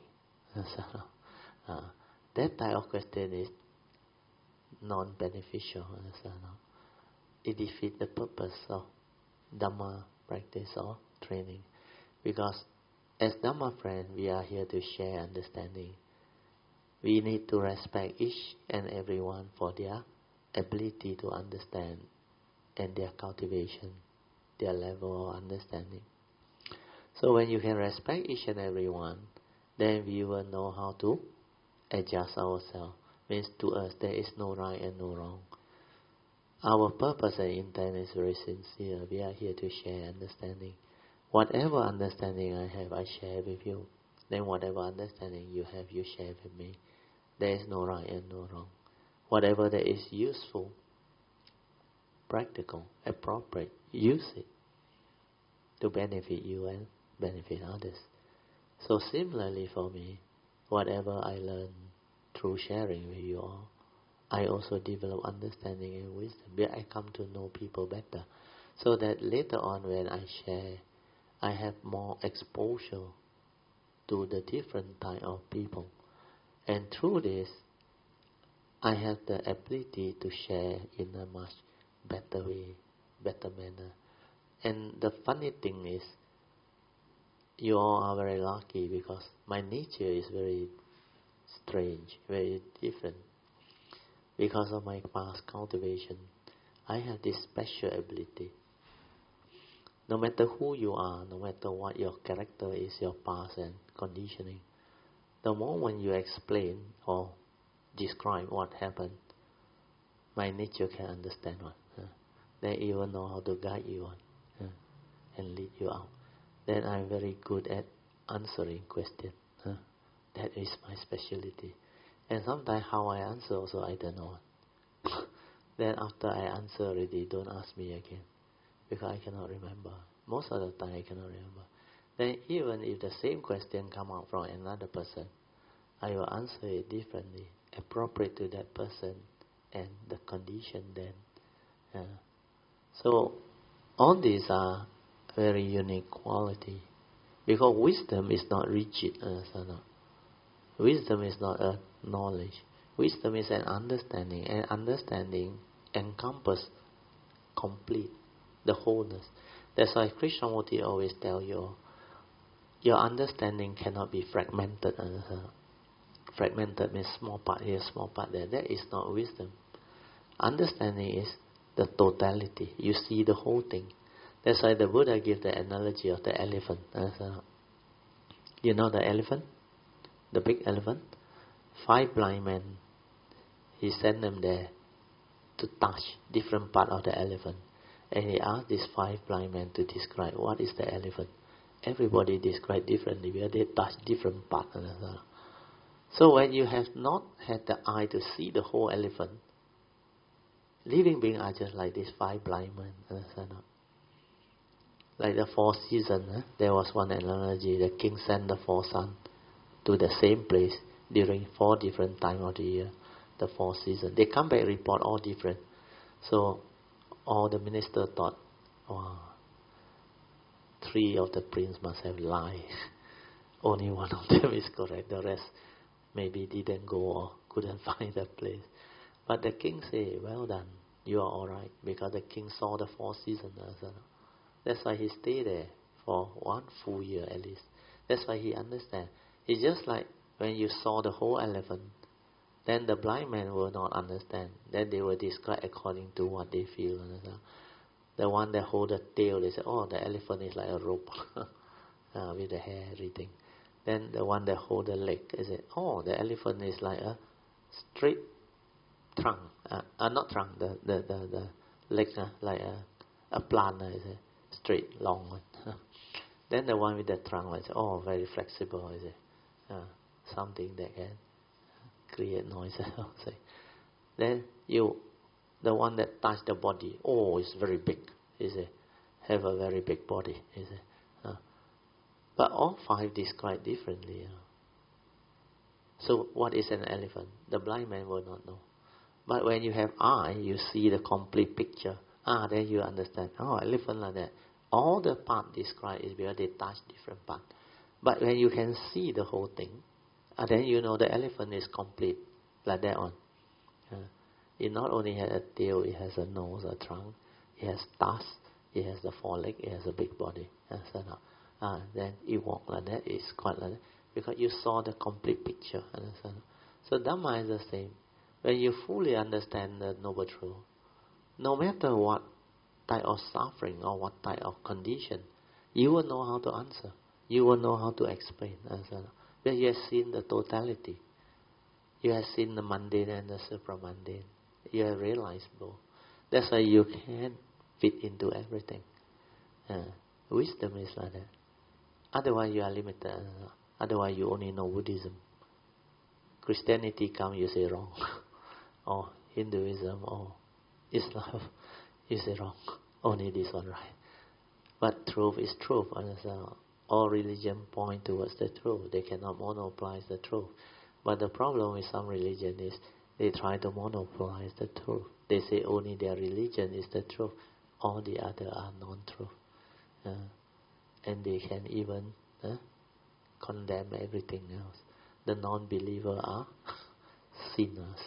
That type of question is non-beneficial. It defeats the purpose of Dhamma practice or training. Because as Dhamma friends, we are here to share understanding. We need to respect each and everyone for their ability to understand and their cultivation, their level of understanding. So when you can respect each and everyone, then we will know how to adjust ourselves. Means to us there is no right and no wrong. Our purpose and intent is very sincere. We are here to share understanding. Whatever understanding I have, I share with you. Then whatever understanding you have, you share with me. There is no right and no wrong. Whatever that is useful, practical, appropriate, use it to benefit you and benefit others. So similarly for me, whatever I learn through sharing with you all, I also develop understanding and wisdom. I come to know people better, so that later on when I share, I have more exposure to the different type of people. And through this, I have the ability to share in a much better way, better manner. And the funny thing is, you all are very lucky because my nature is very strange, very different. Because of my past cultivation, I have this special ability. No matter who you are, no matter what your character is, your past and conditioning, the moment you explain or describe what happened, my nature can understand one. They even know how to guide you on and lead you out. Then I'm very good at answering questions. That is my specialty. And sometimes how I answer also I don't know. Then after I answer already, don't ask me again, because I cannot remember. Most of the time I cannot remember. Then even if the same question come out from another person, I will answer it differently, appropriate to that person and the condition then. So all these are very unique quality, because wisdom is not rigid. Wisdom is not a knowledge. Wisdom is an understanding, and understanding encompasses complete the wholeness. That's why Krishnamurti always tell you, your understanding cannot be fragmented. Fragmented means small part here, small part there. That is not wisdom. Understanding is the totality. You see the whole thing. That's why the Buddha gave the analogy of the elephant. You know the elephant? The big elephant? 5 blind men. He sent them there to touch different part of the elephant. And he asked these 5 blind men to describe what is the elephant. Everybody described differently because they touch different parts. So when you have not had the eye to see the whole elephant, living beings are just like these 5 blind men. Like the 4 seasons. There was one analogy. The king sent the 4 sons to the same place during 4 different times of the year. The 4 seasons. They come back report all different. So all the minister thought, wow, 3 of the prince must have lied. Only 1 of them is correct. The rest maybe didn't go or couldn't find the place. But the king said, well done, you are alright, because the king saw the 4 seasons. That's why he stayed there for 1 full year at least. That's why he understands. It's just like when you saw the whole elephant, then the blind man will not understand. Then they will describe according to what they feel. The one that hold the tail, they say, oh, the elephant is like a rope with the hair, everything. Then the one that hold the leg, they say, oh, the elephant is like a straight trunk. Not trunk, the leg, like a plant, they say, straight, long one. Then the one with the trunk, I say, oh, very flexible, I say, something that can create noise. Then the one that touch the body, oh, it's very big, you see, have a very big body, you see. But all 5 describe differently. So what is an elephant? The blind man will not know. But when you have eye, you see the complete picture. Then you understand. Oh, elephant like that. All the part described is because they touch different part. But when you can see the whole thing, then you know the elephant is complete, like that one. It not only has a tail, it has a nose, a trunk, it has tusks, it has the foreleg, it has a big body. Then it walk like that, it's quite like that, because you saw the complete picture. So Dhamma is the same. When you fully understand the Noble Truth, no matter what type of suffering or what type of condition, you will know how to answer. You will know how to explain. Because you have seen the totality. You have seen the mundane and the supramundane. You have realized both. That's why you can fit into everything. Wisdom is like that. Otherwise you are limited. Otherwise you only know Buddhism. Christianity come, you say wrong. Or Hinduism or Islam, you say wrong. Only this one right. But truth is truth. All religion point towards the truth. They cannot monopolize the truth. But the problem with some religion is they try to monopolize the truth. They say only their religion is the truth. All the other are non-truth. And they can even condemn everything else. The non-believer are sinners.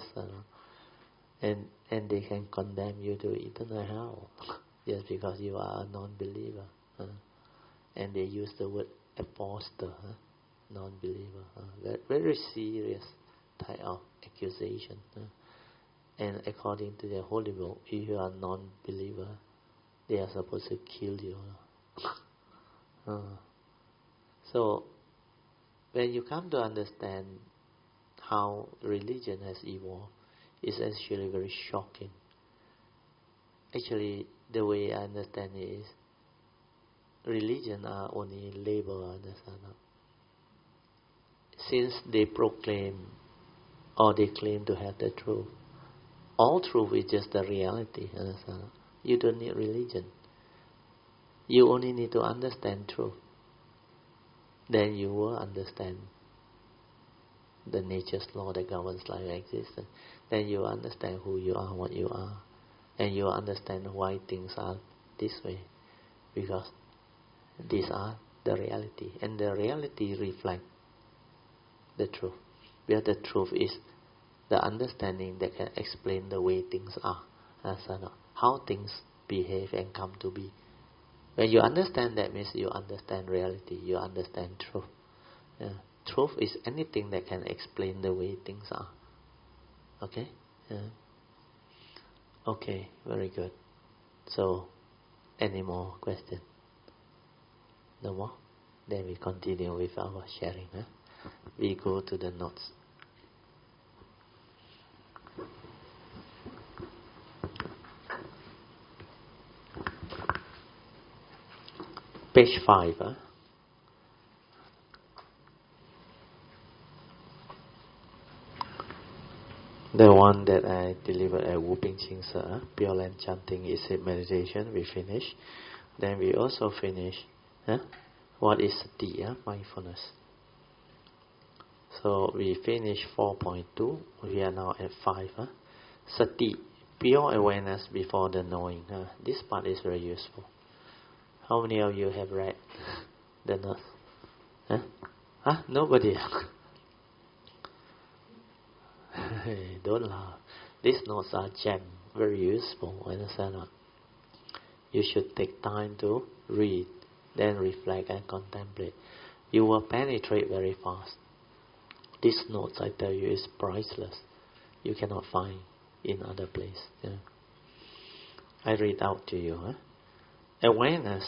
And they can condemn you to eternal hell just because you are a non-believer. And they use the word apostle, non-believer. Very serious type of accusation. And according to the Holy Book, if you are non-believer, they are supposed to kill you. So, when you come to understand how religion has evolved, it's actually very shocking. Actually, the way I understand it is, religion are only label, understand? Since they proclaim or they claim to have the truth, all truth is just the reality, understand? You don't need religion. You only need to understand truth. Then you will understand the nature's law that governs life and existence. Then you understand who you are, what you are. And you understand why things are this way. Because these are the reality. And the reality reflects the truth. Because the truth is the understanding that can explain the way things are. How things behave and come to be. When you understand that, means you understand reality. You understand truth. Truth is anything that can explain the way things are. Okay? Okay, very good. So, any more questions? No more? Then we continue with our sharing. We go to the notes. Page 5. The one that I delivered at Wu Ping Ching Sir, Pure Land Chanting is a meditation. We finish. Then we also finish. What is sati? Mindfulness. So we finish 4.2. We are now at 5. Sati, pure awareness before the knowing. This part is very useful. How many of you have read the notes? Nobody. Don't laugh. These notes are gem, very useful. Understand? You should take time to read, then reflect and contemplate. You will penetrate very fast. These notes, I tell you, is priceless. You cannot find in other place. Yeah. I read out to you. Awareness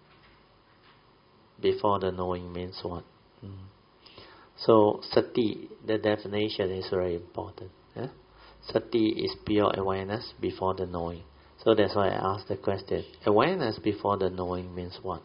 before the knowing means what? So, sati, the definition is very important. Sati is pure awareness before the knowing. So that's why I asked the question. Awareness before the knowing means what?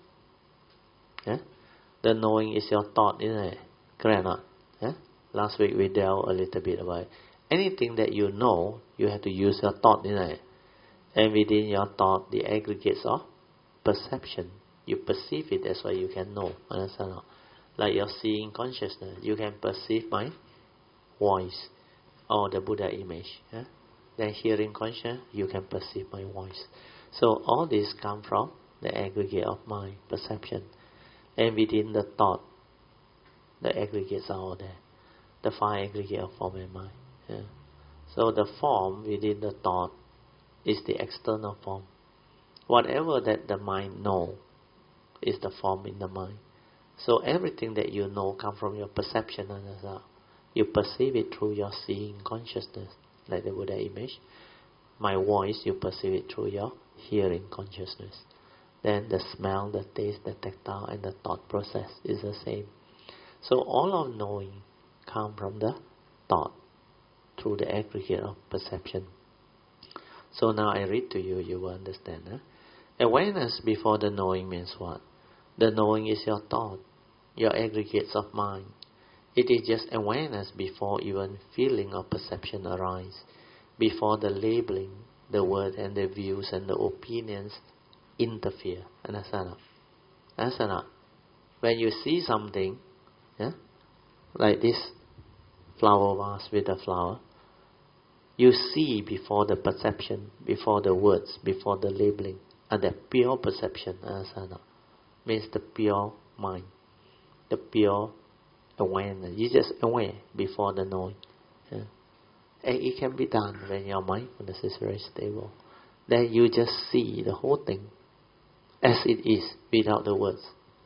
The knowing is your thought, isn't it? Correct or not? Last week we dealt a little bit about it. Anything that you know, you have to use your thought, isn't it? And within your thought, the aggregates of perception. You perceive it, that's why you can know. Understand? Like your seeing consciousness, you can perceive my voice or the Buddha image. Then hearing consciousness, you can perceive my voice. So all this come from the aggregate of mind, perception. And within the thought, the aggregates are all there. The 5 aggregate of form and mind. So the form within the thought is the external form. Whatever that the mind know is the form in the mind. So everything that you know comes from your perception. You perceive it through your seeing consciousness, like the Buddha image. My voice, you perceive it through your hearing consciousness. Then the smell, the taste, the tactile, and the thought process is the same. So all of knowing come from the thought through the aggregate of perception. So now I read to you, you will understand. Awareness before the knowing means what? The knowing is your thought, your aggregates of mind. It is just awareness before even feeling or perception arise, before the labeling, the word and the views and the opinions interfere. Understand? Understand? When you see something, like this flower vase with a flower, you see before the perception, before the words, before the labeling, and the pure perception. Understand? Means the pure mind, the pure awareness. You just aware before the knowing. And it can be done when your mindfulness is very stable. Then you just see the whole thing as it is without the words.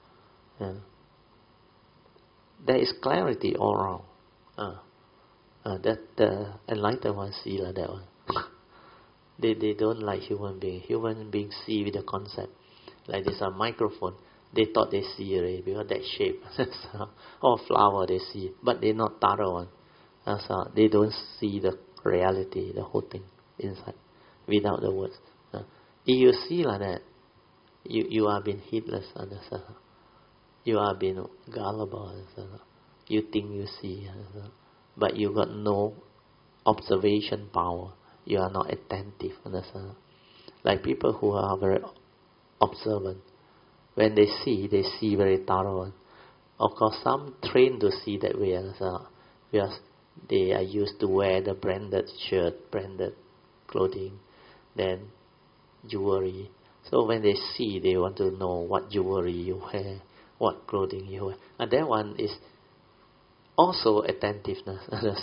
There is clarity all around. That the enlightened ones see like that one. They don't like human beings. Human beings see with the concept. Like this a microphone. They thought they see already because that shape. Or flower they see. But they're not thorough one. So they don't see the reality, the whole thing inside, without the words. If you see like that, you are being heedless. Understand? You are being gullible. Understand? You think you see. Understand? But you got no observation power. You are not attentive. Understand? Like people who are very observant. When they see very thorough. Of course, some trained to see that way. Because they are used to wear the branded shirt, branded clothing, then jewelry. So when they see, they want to know what jewelry you wear, what clothing you wear. And that one is also attentiveness.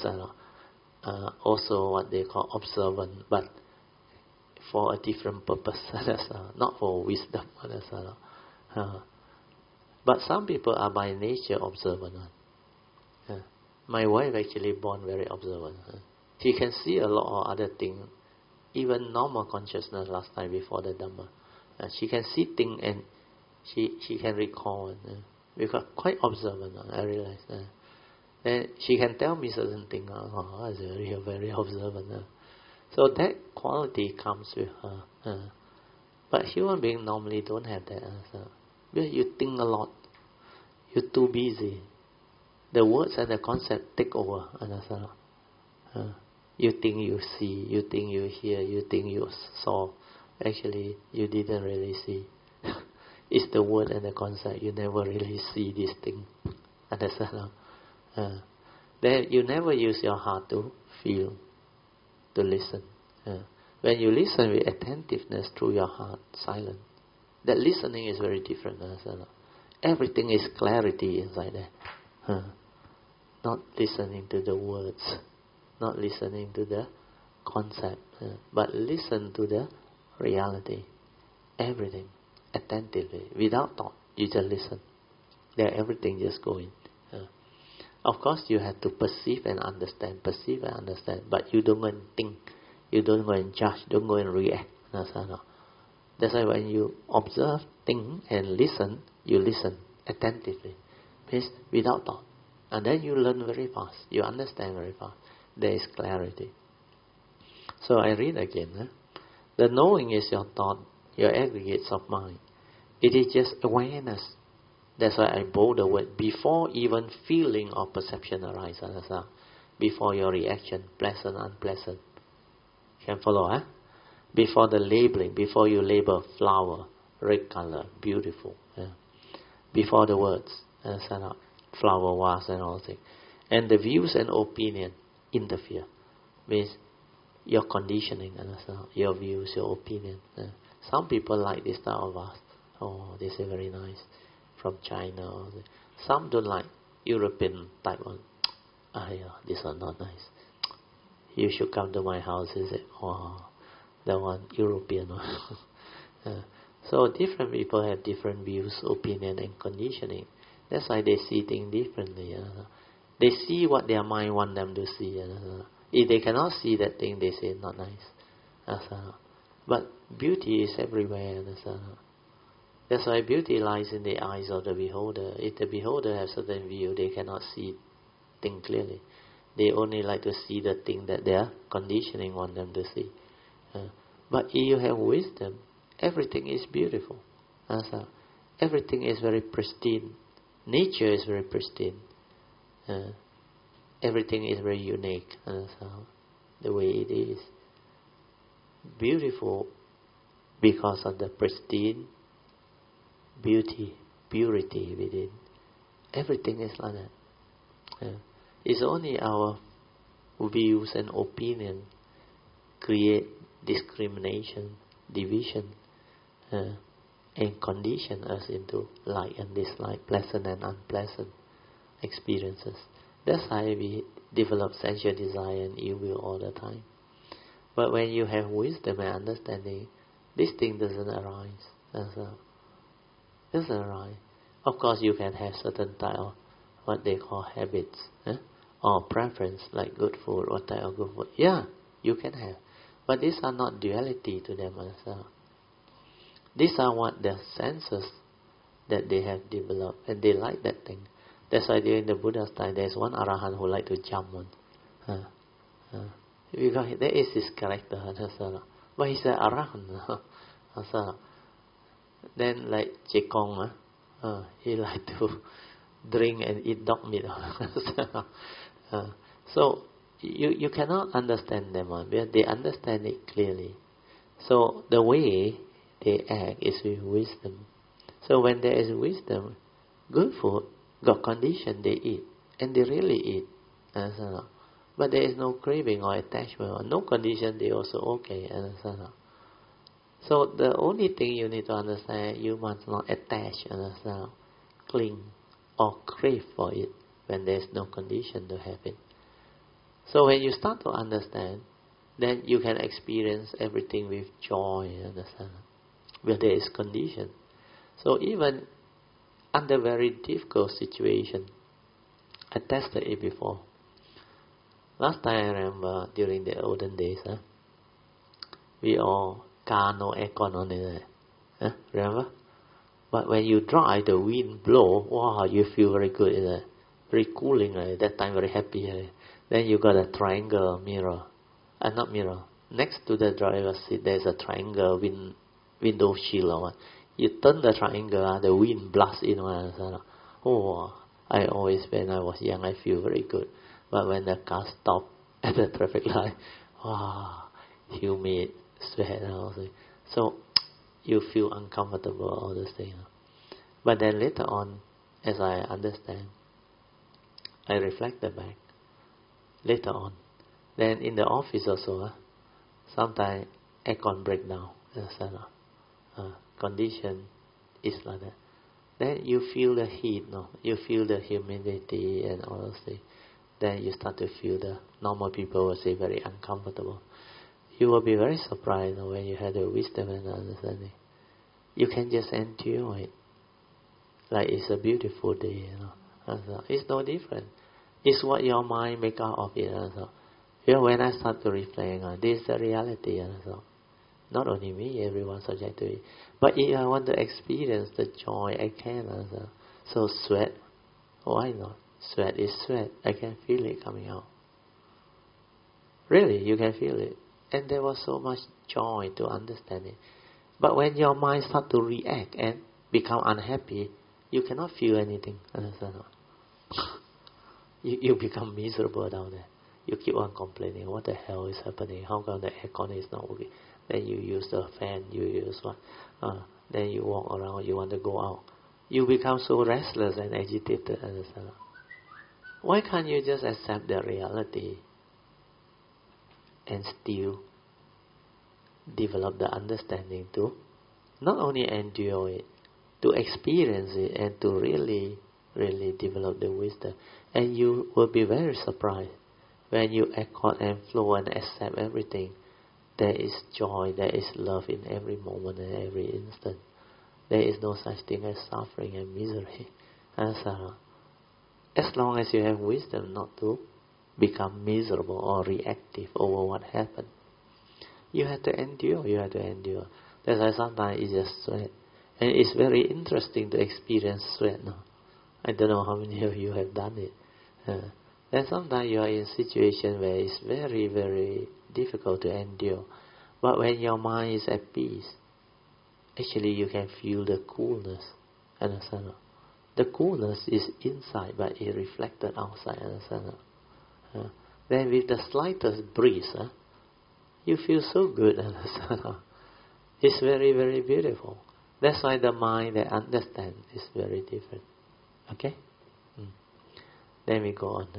Also what they call observant, but for a different purpose. Not for wisdom. But some people are by nature observant. My wife actually born very observant. She can see a lot of other things, even normal consciousness last time before the Dhamma. She can see things and she can recall. Because quite observant, I realize. And she can tell me certain things. It's very, very observant. So that quality comes with her. But human beings normally don't have that. Because you think a lot. You're too busy. The words and the concept take over. Understand? You think you see, you think you hear, you think you saw. Actually, you didn't really see. It's the word and the concept. You never really see this thing. Understand? Then you never use your heart to feel, to listen. When you listen with attentiveness through your heart, silent, that listening is very different. Everything is clarity inside there. Not listening to the words, not listening to the concept, but listen to the reality. everything attentively, without thought. You just listen. Then everything just going. Of course, you have to perceive and understand, but you don't go and think, you don't go and judge, don't go and react. That's why when you observe, think, and listen, you listen attentively, without thought. And then you learn very fast, you understand very fast. There is clarity. So I read again. The knowing is your thought, your aggregates of mind. It is just awareness. That's why I bold the word before even feeling or perception arises. Before your reaction, pleasant, unpleasant. Can follow, Before the labeling, before you label flower, red color, beautiful. Before the words, flower vase and all things. And the views and opinion interfere. Means your conditioning, your views, your opinion. Some people like this type of vase. Oh, they say very nice. From China. Some don't like European type one. This one not nice. You should come to my house. He said, oh, that one European one. So different people have different views, opinion and conditioning. That's why they see things differently. They see what their mind want them to see. If they cannot see that thing, they say not nice. But beauty is everywhere. That's why beauty lies in the eyes of the beholder. If the beholder has certain view, they cannot see things clearly. They only like to see the thing that their conditioning want them to see. But if you have wisdom, everything is beautiful. Everything is very pristine. Nature is very pristine. Everything is very unique. The way it is. Beautiful because of the pristine beauty, purity within. Everything is like that. It's only our views and opinion create discrimination, division, and condition us into like and dislike, pleasant and unpleasant experiences. That's why we develop sensual desire and ill will all the time. But when you have wisdom and understanding, this thing doesn't arise. Doesn't arise. Of course, you can have certain type of what they call habits, or preference, like good food, what type of good food. Yeah, you can have. But these are not duality to them as well. These are what the senses that they have developed, and they like that thing. That's why during the Buddha's time, there's one Arahant who liked to jump on. Because there is this character. But he's an Arahant. Then like Chekong, he like to drink and eat dog meat. So you cannot understand them, because they understand it clearly. So the way they act is with wisdom. So when there is wisdom, good food, got condition, they eat. And they really eat. But there is no craving or attachment, or no condition, they also okay. So the only thing you need to understand, you must not attach, cling or crave for it when there is no condition to have it. So when you start to understand, then you can experience everything with joy, where there is condition. So even under very difficult situation, I tested it before. Last time I remember during the olden days, we all car no aircon on it. Remember? But when you drive, the wind blow, wow, you feel very good. Very cooling. That time very happy. Then you got a triangle mirror. Not mirror. Next to the driver's seat, there's a triangle window shield or what. You turn the triangle, the wind blasts in. Oh, I always, when I was young, I feel very good. But when the car stopped at the traffic light, wow, humid, sweat and all that. So you feel uncomfortable, all those things. But then later on, as I understand, I reflected back. Later on, then in the office also, sometimes aircon break down. Condition is like that. Then you feel the heat, you feel the humidity and all those things. Then you start to feel the normal people will say very uncomfortable. You will be very surprised when you have the wisdom and understanding. You can just enjoy it. Like it's a beautiful day, It's no different. It's what your mind make out of it, when I start to reflect on this is the reality, not only me, everyone subject to it. But if I want to experience the joy, I can. So sweat, why not? Sweat is sweat. I can feel it coming out. Really, you can feel it. And there was so much joy to understand it. But when your mind starts to react and become unhappy, you cannot feel anything. Understand? You become miserable down there. You keep on complaining. What the hell is happening? How come the aircon is not working? Then you use the fan. You use what? Then you walk around. You want to go out. You become so restless and agitated. Understand? Why can't you just accept the reality and still develop the understanding to not only enjoy it, to experience it, and to really, really develop the wisdom? And you will be very surprised when you accord and flow and accept everything. There is joy, there is love in every moment and every instant. There is no such thing as suffering and misery. As long as you have wisdom not to become miserable or reactive over what happened, you have to endure. You have to endure. That's why sometimes it's just sweat. And it's very interesting to experience sweat now. I don't know how many of you have done it. Then sometimes you are in a situation where it's very, very difficult to endure. But when your mind is at peace, actually you can feel the coolness. Understand? The coolness is inside, but it reflected outside. Understand? Then with the slightest breeze, you feel so good. Understand? It's very, very beautiful. That's why the mind that understands is very different. Okay? Then we go on.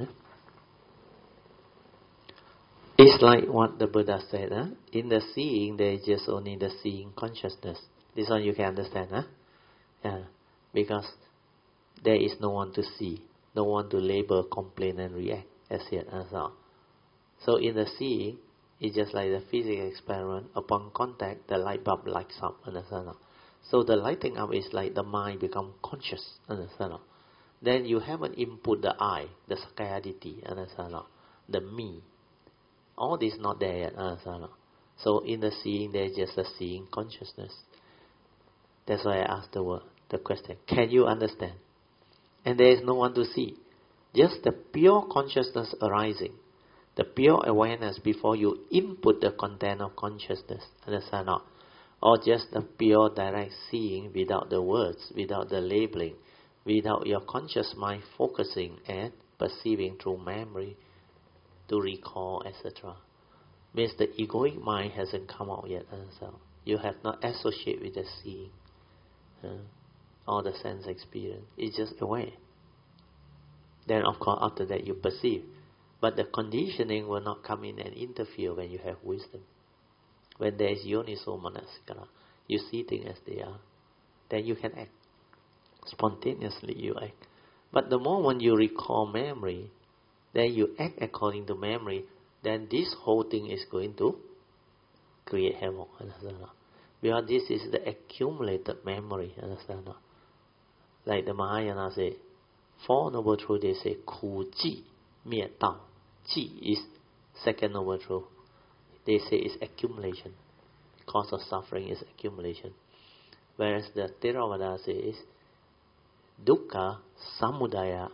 It's like what the Buddha said. In the seeing, there is just only the seeing consciousness. This one you can understand. Yeah. Because there is no one to see, no one to label, complain and react as yet. So in the seeing, it's just like the physics experiment. Upon contact, the light bulb lights up. Understand? So the lighting up is like the mind become conscious. Understand? Then you haven't input the I, the sakayaditi. Understand? The me. All this not there yet. Understand? So in the seeing, there's just a seeing consciousness. That's why I asked the question, can you understand? And there is no one to see. Just the pure consciousness arising. The pure awareness before you input the content of consciousness. Understand? Or just the pure direct seeing without the words, without the labeling, without your conscious mind focusing and perceiving through memory to recall, etc. Means the egoic mind hasn't come out yet. You have not associated with the seeing or the sense experience. It's just aware. Then of course after that you perceive. But the conditioning will not come in and interfere when you have wisdom. When there is yoniso manasikara, you see things as they are. Then you can act. Spontaneously you act. But the moment you recall memory, then you act according to memory, then this whole thing is going to create havoc. Because this is the accumulated memory. Understand? Like the Mahayana say, Four Noble Truths, they say, Ku Ji Mie Dao. Ji is second Noble Truth. They say it's accumulation. Cause of suffering is accumulation. Whereas the Theravada says, Dukkha Samudaya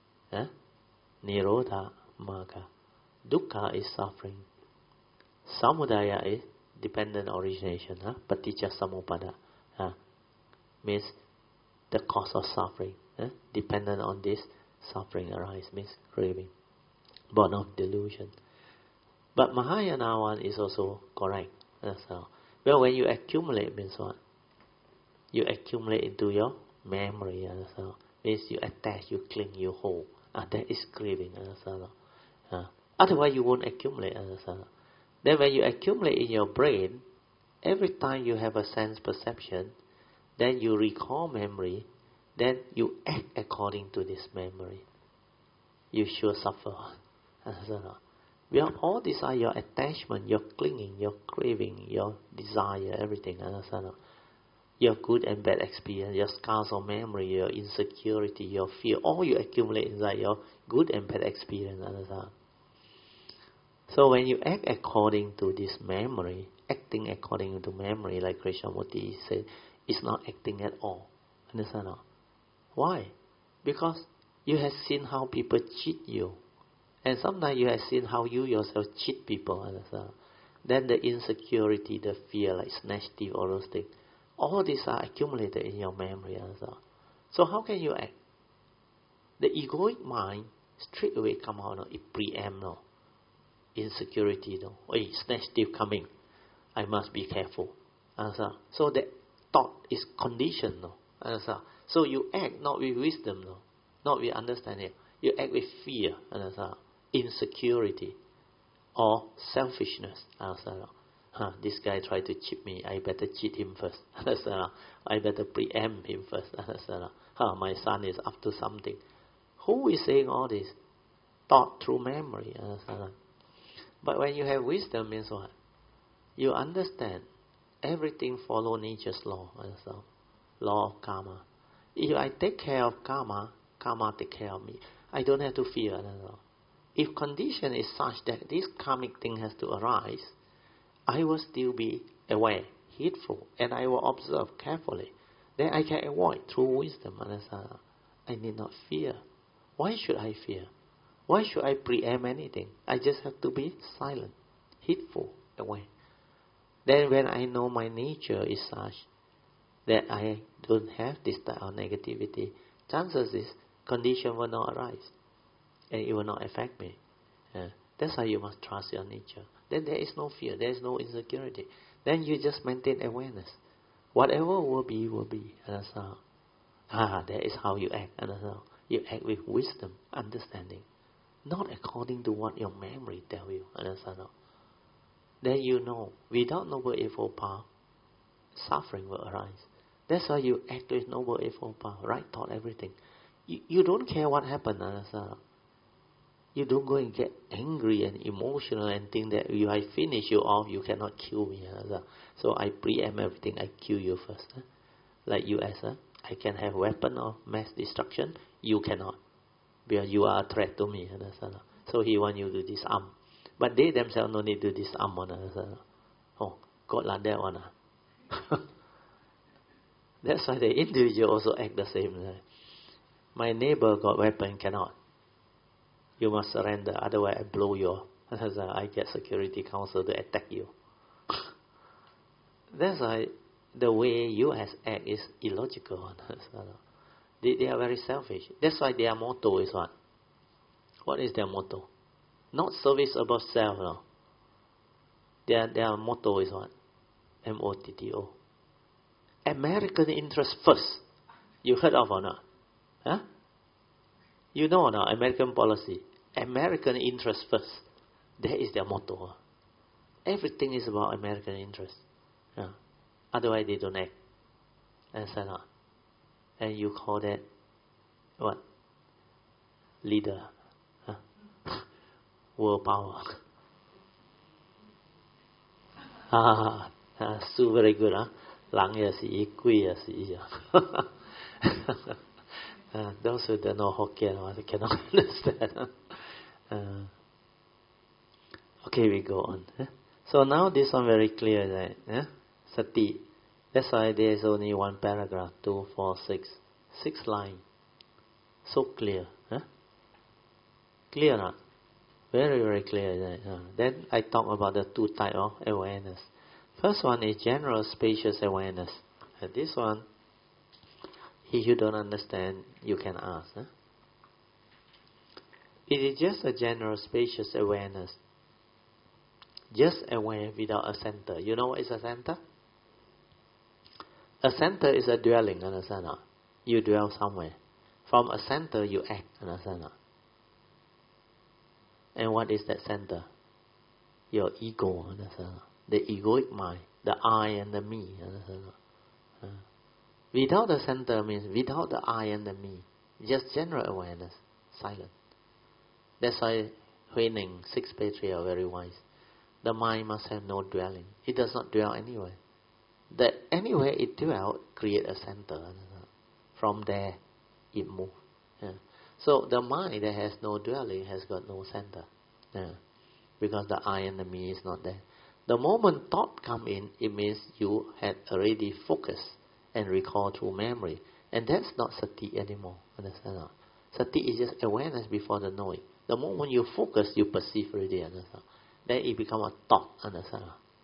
Nirodha Magga. Dukkha is suffering. Samudaya is dependent origination. Paticca Samuppada. Means the cause of suffering. Dependent on this, suffering arise. Means craving. Born of delusion. But Mahayana one is also correct. Well, when you accumulate means what? You accumulate into your memory. Means you attach, you cling, you hold. That is craving. Otherwise you won't accumulate. Then when you accumulate in your brain, every time you have a sense perception, then you recall memory, then you act according to this memory. You sure suffer. Well, all these are your attachment, your clinging, your craving, your desire, everything. Your good and bad experience, your scars of memory, your insecurity, your fear, all you accumulate inside your good and bad experience. Understand? So when you act according to this memory, acting according to memory, like Krishnamurti said, it's not acting at all. Understand? Why? Because you have seen how people cheat you. And sometimes you have seen how you yourself cheat people. Understand? Then the insecurity, the fear, like snatch thief, all those things. All these are accumulated in your memory. Understand? So how can you act? The egoic mind straight away come out. No? It preempt. No? Insecurity. No? Hey, snatch thief coming. I must be careful. Understand? So that thought is conditioned. No? Understand? So you act not with wisdom. No? Not with understanding. You act with fear. Understand? Insecurity. Or selfishness. Understand? This guy tried to cheat me. I better cheat him first. Understand? I better preempt him first. Understand? My son is up to something. Who is saying all this? Thought through memory. Understand? But when you have wisdom, means what? You understand everything follow nature's law. Understand? Law of karma. If I take care of karma, karma take care of me. I don't have to fear. Understand? If condition is such that this karmic thing has to arise, I will still be aware, heedful, and I will observe carefully. Then I can avoid through wisdom. Understand? I need not fear. Why should I fear? Why should I preempt anything? I just have to be silent, heedful, aware. Then when I know my nature is such that I don't have this type of negativity, chances is condition will not arise. And it will not affect me. That's how you must trust your nature. Then there is no fear, there is no insecurity. Then you just maintain awareness. Whatever will be, will be. Understand? That is how you act. Understand? You act with wisdom, understanding. Not according to what your memory tells you. Understand? Then you know, without Noble Eightfold Path, suffering will arise. That's why you act with Noble Eightfold Path, right thought, everything. You don't care what happened. Understand? You don't go and get angry and emotional and think that if I finish you off, you cannot kill me. So I preempt everything, I kill you first. Like US, I can have weapon of mass destruction, you cannot. Because you are a threat to me. So he want you to disarm. But they themselves no need to disarm. Oh, God like that one. That's why the individual also act the same. My neighbor got weapon, cannot. You must surrender, otherwise I blow you up. I get security council to attack you. That's why the way US act is illogical. They are very selfish. That's why their motto is what? What is their motto? Not service above self. No. Their motto is what? MOTTO. American interest first. You heard of or not? Huh? You know or not? American policy. American interest first. That is their motto. Everything is about American interest. Otherwise they don't act. Understand? And you call that what? Leader. World power. Su very good. Lắng ya sĩ, quy ya sĩ. Those who don't know Hokkien, they cannot understand. Okay, we go on. So now this one very clear, right? Sati. That's why there is only one paragraph, 2, 4, 6. 6 lines. So clear. Clear not? Very, very clear. Right? Then I talk about the two types of awareness. First one is general spacious awareness. And this one, if you don't understand, you can ask. It is just a general spacious awareness. Just aware without a center. You know what is a center? A center is a dwelling, understand? You dwell somewhere. From a center you act, understand? And what is that center? Your ego, understand? The egoic mind, the I and the me, understand? Without the center means without the I and the me. Just general awareness, silent. That's why Huining, 6th Patriarch, very wise. The mind must have no dwelling. It does not dwell anywhere. that anywhere it dwells, create a center. From there, it moves. Yeah. So the mind that has no dwelling has got no center. Yeah. Because the I and the me is not there. The moment thought come in, it means you had already focused and recall through memory. And that's not sati anymore. Understand? Sati is just awareness before the knowing. The moment you focus, you perceive already. Understand? Then it becomes a thought. Understand?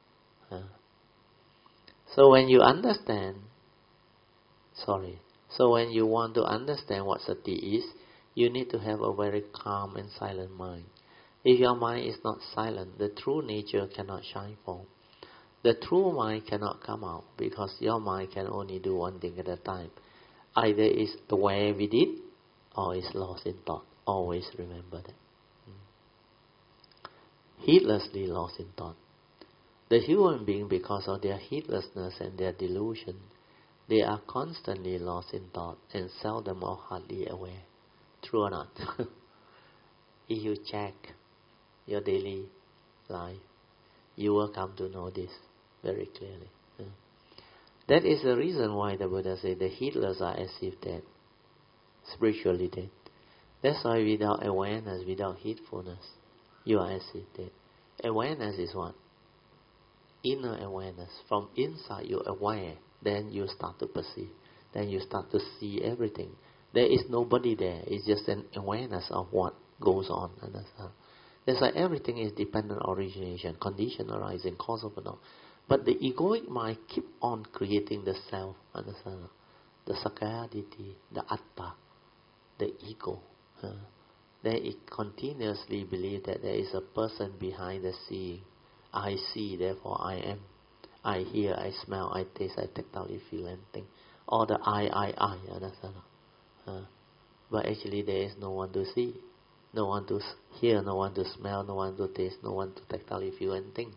So when you understand, so when you want to understand what sati is, you need to have a very calm and silent mind. If your mind is not silent, the true nature cannot shine forth. The true mind cannot come out because your mind can only do one thing at a time. Either is aware with it or is lost in thought. Always remember that. Heedlessly lost in thought. The human being, because of their heedlessness and their delusion, they are constantly lost in thought and seldom or hardly aware. True or not? If you check your daily life, you will come to know this very clearly. That is the reason why the Buddha said the heedless are as if dead, spiritually dead. That's why without awareness, without heedfulness, you are as if dead. Awareness is what? Inner awareness. From inside you're aware, then you start to perceive. Then you start to see everything. There is nobody there. It's just an awareness of what goes on. Understand? That's why everything is dependent origination, condition arising, cause of phenomenon. But the egoic mind keep on creating the self. Understand? The Sakaya Ditti, the Atta, the ego. Then it continuously believes that there is a person behind the seeing. I see, therefore I am. I hear, I smell, I taste, I tactile, feel and think. All the I, understand? But actually there is no one to see, no one to hear, no one to smell, no one to taste, no one to tactile, feel and think.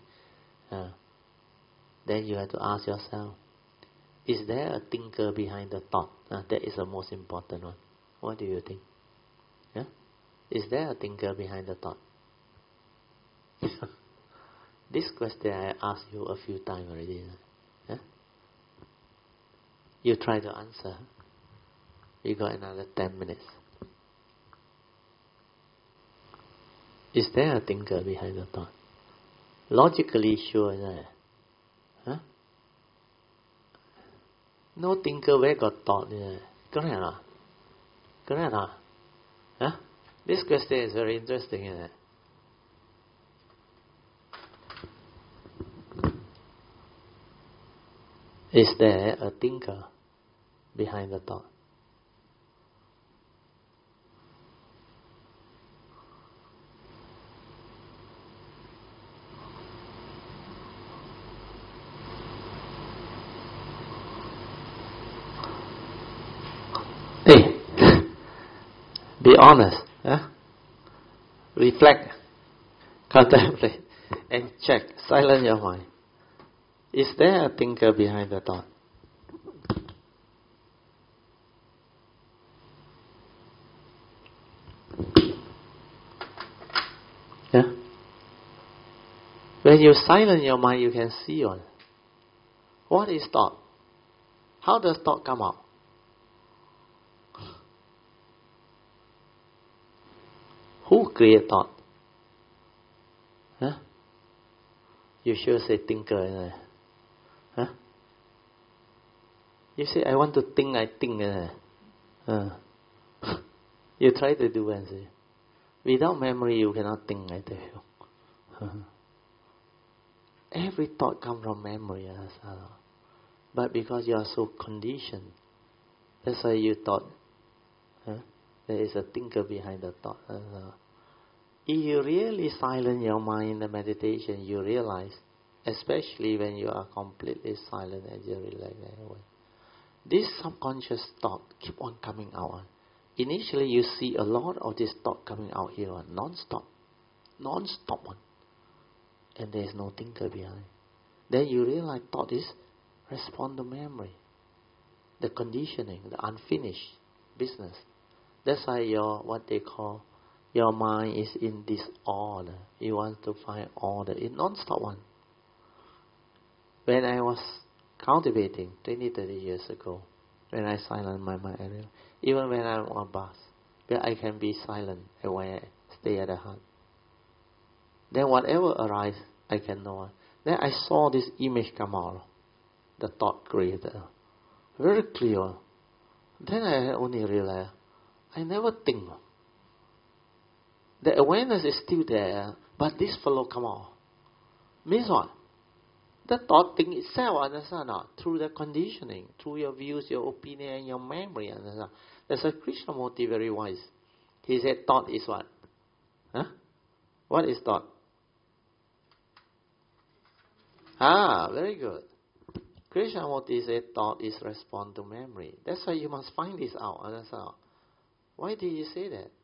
Then you have to ask yourself, is there a thinker behind the thought? That is the most important one. What do you think? Is there a thinker behind the thought? This question I asked you a few times already. You try to answer. You got another 10 minutes. Is there a thinker behind the thought? Logically sure is there. No thinker where got thought. Correct or not? Correct or not? This question is very interesting, isn't it? Is there a thinker behind the thought? Hey, be honest. Reflect, contemplate, and check. Silence your mind. Is there a thinker behind the thought? When you silence your mind, you can see on. What is thought? How does thought come out? Who create thought? You sure say thinker. You say, I want to think, I think. You try to do and say, without memory you cannot think, I tell you. Every thought comes from memory. But because you are so conditioned, that's why you thought there is a thinker behind the thought. If you really silence your mind in the meditation, you realize, especially when you are completely silent and you relax away, this subconscious thought keep on coming out. Initially you see a lot of this thought coming out here, non-stop one. And there is no thinker behind. Then you realize thought is respond to memory, the conditioning, the unfinished business. That's why your mind is in disorder. You want to find order. It's non-stop one. When I was cultivating 20, 30 years ago. When I silence my mind, I realize, even when I'm on a bus, where I can be silent and when I stay at the heart. Then whatever arises, I can know. Then I saw this image come out, the thought creator, very clear. Then I only realized, I never think. The awareness is still there, but this fellow come out. Means what? The thought thing itself, understand not? Through the conditioning, through your views, your opinion, and your memory, understand? That's why Krishnamurti very wise. He said thought is what? Huh? What is thought? Very good. Krishnamurti said thought is respond to memory. That's why you must find this out, understand? Why did you say that?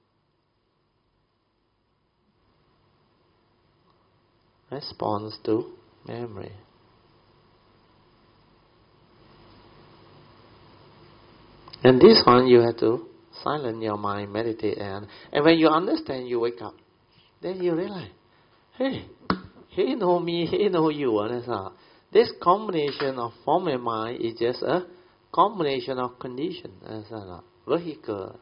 Response to memory. And this one you have to silence your mind, meditate, and when you understand, you wake up. Then you realize, hey, he know me, he know you. Understand? This combination of form and mind is just a combination of condition. Understand? Vehicle.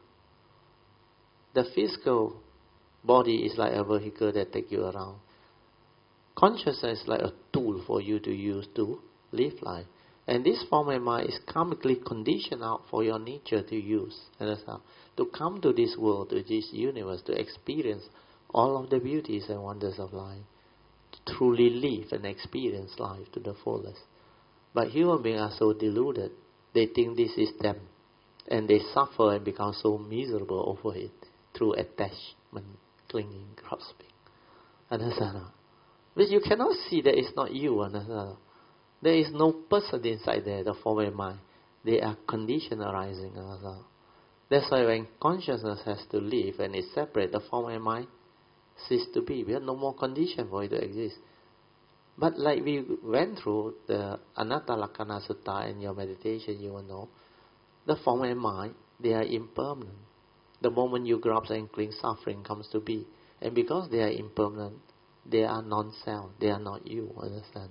The physical body is like a vehicle that takes you around. Consciousness is like a tool for you to use to live life. And this form and mind is karmically conditioned out for your nature to use. Understand? To come to this world, to this universe, to experience all of the beauties and wonders of life. To truly live and experience life to the fullest. But human beings are so deluded. They think this is them. And they suffer and become so miserable over it. Through attachment, clinging, grasping. Understand? But you cannot see that it's not you. Understand? There is no person inside there, the form and mind. They are condition arising. That's why when consciousness has to live and is separate, the form and mind cease to be. We have no more condition for it to exist. But like we went through the Anatta Lakkhana Sutta in your meditation, you will know, the form and mind, they are impermanent. The moment you grasp and cling, suffering comes to be. And because they are impermanent, they are non-self. They are not you. Understand?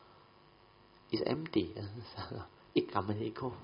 It's empty. It comes and it goes.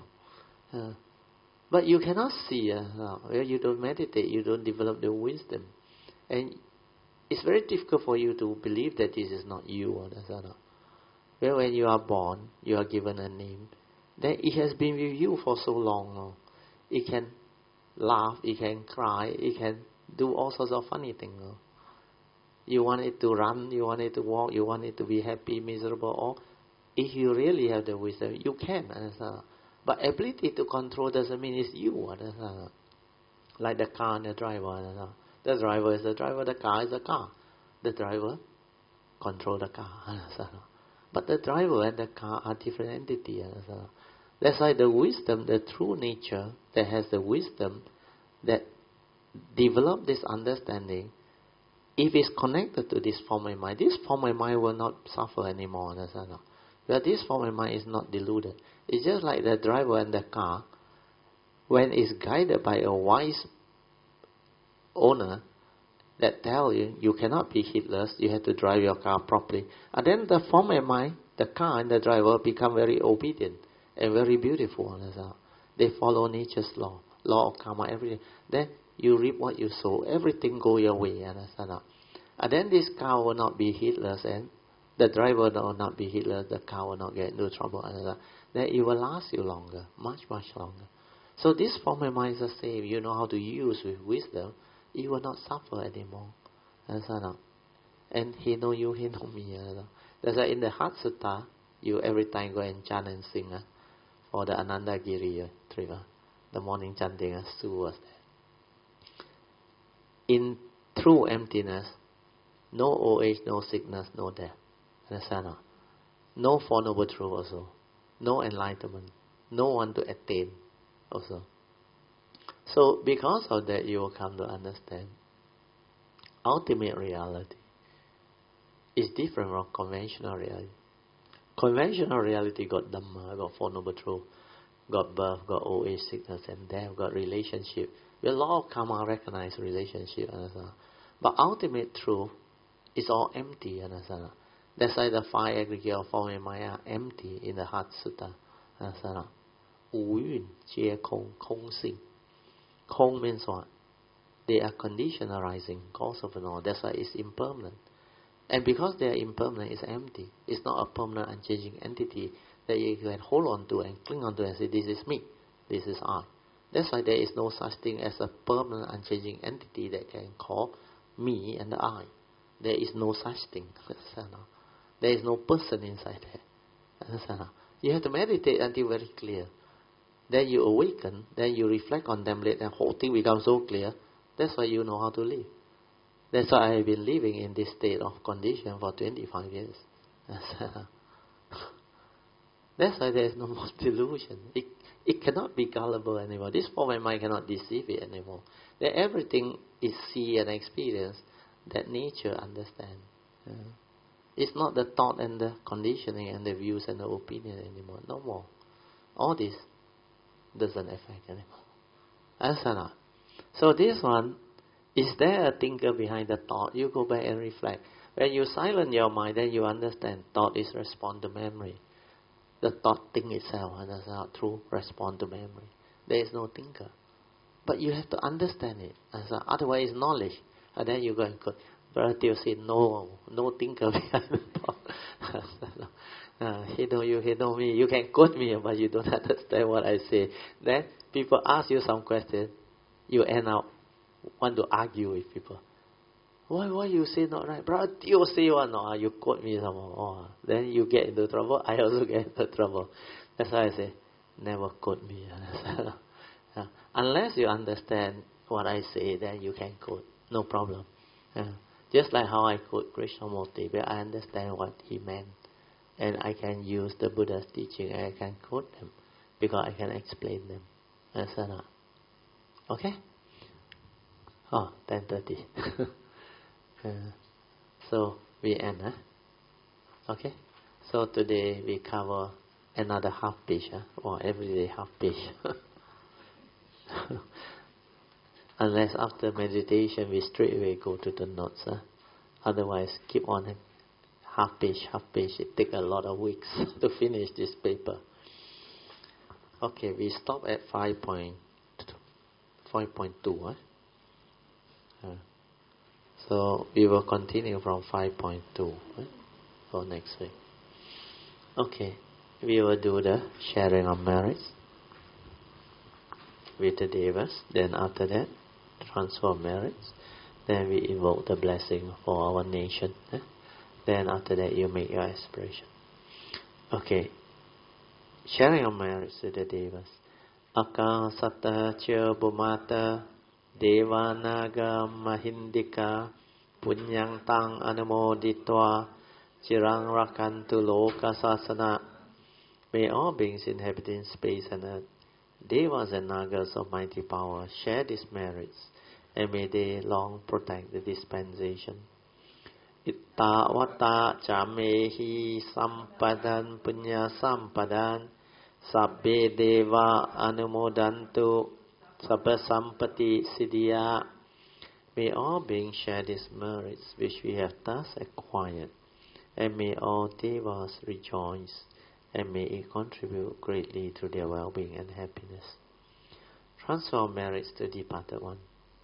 But you cannot see. Where you don't meditate, you don't develop the wisdom. And it's very difficult for you to believe that this is not you. Understand? Where when you are born, you are given a name. Then it has been with you for so long. It can laugh, it can cry, it can do all sorts of funny things. You want it to run, you want it to walk, you want it to be happy, miserable, or if you really have the wisdom, you can. Understand? But ability to control doesn't mean it's you. Understand? Like the car and the driver. Understand? The driver is the driver, the car is the car. The driver controls the car. Understand? But the driver and the car are different entities. Understand? That's why the wisdom, the true nature that has the wisdom that develop this understanding, if it's connected to this form and mind, this form and mind will not suffer anymore. Understand? But this form and mind is not deluded. It's just like the driver and the car, when it's guided by a wise owner that tell you, you cannot be heedless, you have to drive your car properly. And then the form and mind, the car and the driver become very obedient and very beautiful. Understand? They follow nature's law of karma, everything. Then you reap what you sow. Everything go your way. Understand? And then this car will not be heedless, and the driver will not be heedless. The car will not get into trouble. Understand? Then it will last you longer, much, much longer. So this form and mind is the same. You know how to use with wisdom, you will not suffer anymore. Understand? And he know you, he know me. Understand? That's why in the Heart Sutta, you every time go and chant and sing for the Anandagiri trip. The morning chanting, Sue was there. In true emptiness, no old age, no sickness, no death. Understand? No Four Noble Truths also. No enlightenment. No one to attain also. So because of that, you will come to understand ultimate reality is different from conventional reality. Conventional reality got Dhamma, got Four Noble Truths, got birth, got old age, sickness and death, got relationship. The law of karma recognize relationship. Understand? But ultimate truth is all empty. Understand? That's why the 5 aggregate of form Maya are empty in the Heart Sutta. Wu Yun Jie Kong, Kong Sing. Kong means what? They are condition arising, cause of an all. That's why it's impermanent. And because they are impermanent, it's empty. It's not a permanent, unchanging entity that you can hold on to and cling on to and say, this is me, this is I. That's why there is no such thing as a permanent, unchanging entity that can call me and the I. There is no such thing. There is no person inside there. You have to meditate until very clear. Then you awaken, then you reflect on them later, and the whole thing becomes so clear. That's why you know how to live. That's why I have been living in this state of condition for 25 years. That's why there is no more delusion. It cannot be gullible anymore. This form of mind cannot deceive it anymore. That everything is see and experience that nature understands. It's not the thought and the conditioning and the views and the opinion anymore. No more. All this doesn't affect anymore. So this one, is there a thinker behind the thought? You go back and reflect. When you silence your mind, then you understand thought is respond to memory. The thought thing itself, through respond to memory. There is no thinker. But you have to understand it. Otherwise, it's knowledge. And then you go and go. Brother Teo said, no thinker behind the thought. He know you, he know me. You can quote me, but you don't understand what I say. Then people ask you some questions. You end up want to argue with people. Why you say not right? Brother Teo say one, no, you quote me some more. Then you get into trouble. I also get into trouble. That's why I say, never quote me. Unless you understand what I say, then you can quote. No problem. Just like how I quote Krishnamurti, but I understand what he meant. And I can use the Buddha's teaching and I can quote them because I can explain them. Etc. Okay? 10:30. So we end. Okay? So today we cover another half page, or everyday half page. Unless after meditation we straight away go to the notes. Otherwise keep on half page. It takes a lot of weeks to finish this paper. Okay, we stop at 5.2. So we will continue from 5.2 for next week. Okay, we will do the sharing of merits with the devas. Then after that, transfer of merits. Then we invoke the blessing for our nation. Then after that, you make your aspiration. Okay, sharing of merits with the devas. Akasata cha bhumata devanaga mahindika punyang tang anumoditva chirang rakantu loka sasana. May all beings inhabiting space and earth, devas and nagas of mighty power, share these merits, and may they long protect the dispensation. Itta vata chamehi sampadan punya sampadan sabbe deva anumodantu sabba sampati siddhya. May all beings share these merits which we have thus acquired, and may all devas rejoice, and may it contribute greatly to their well-being and happiness. Transfer merits to departed one.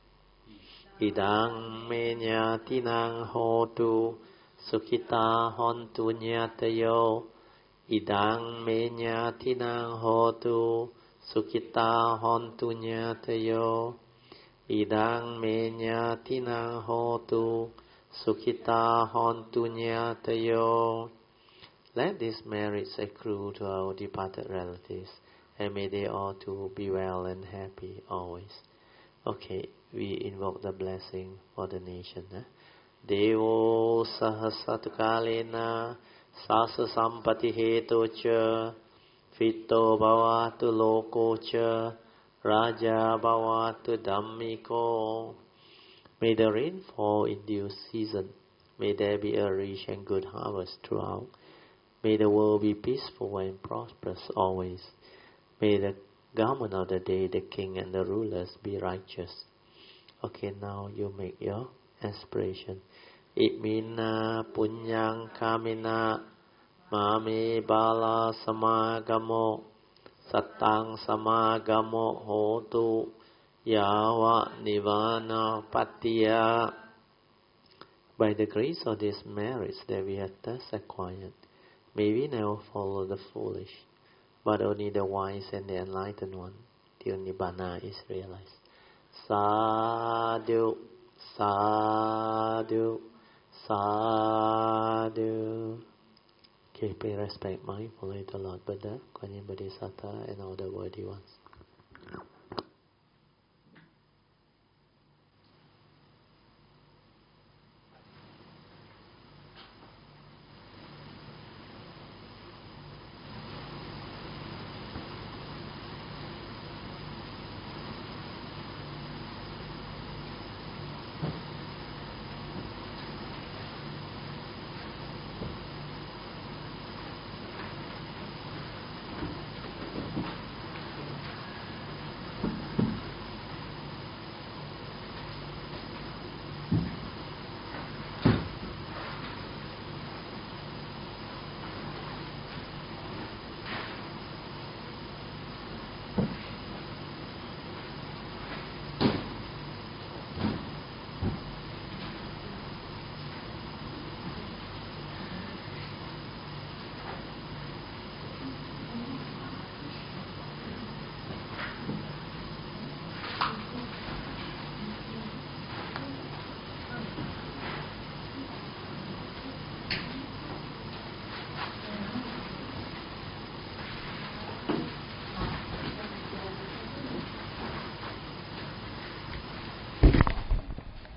Idang me nyatinang hotu sukhita hontu nyatayo. Idang me nyatinang hotu sukhita hontu nyatayo. Idang me nyatinang hotu sukhita hontu nyatayo. Let these merits accrue to our departed relatives, and may they all too be well and happy always. Okay, we invoke the blessing for the nation. Devo sahasatukalena sasa sampati heto cha fito bhavatu loko cha raja bhavatu dhammiko. May the rain fall in due season. May there be a rich and good harvest throughout. May the world be peaceful and prosperous always. May the government of the day, the king and the rulers be righteous. Okay, now you make your aspiration. Imina punyang kamina mami bala samagamo satang samagamo hotu yawa nivana patiya. By the grace of this merits that we have thus acquired, may we never follow the foolish, but only the wise and the enlightened one, till Nibbana is realized. Sadhu, sadhu, sadhu. Okay, pay respect mindfully to Lord Buddha, Guanyin Bodhisattva, and all the worthy ones.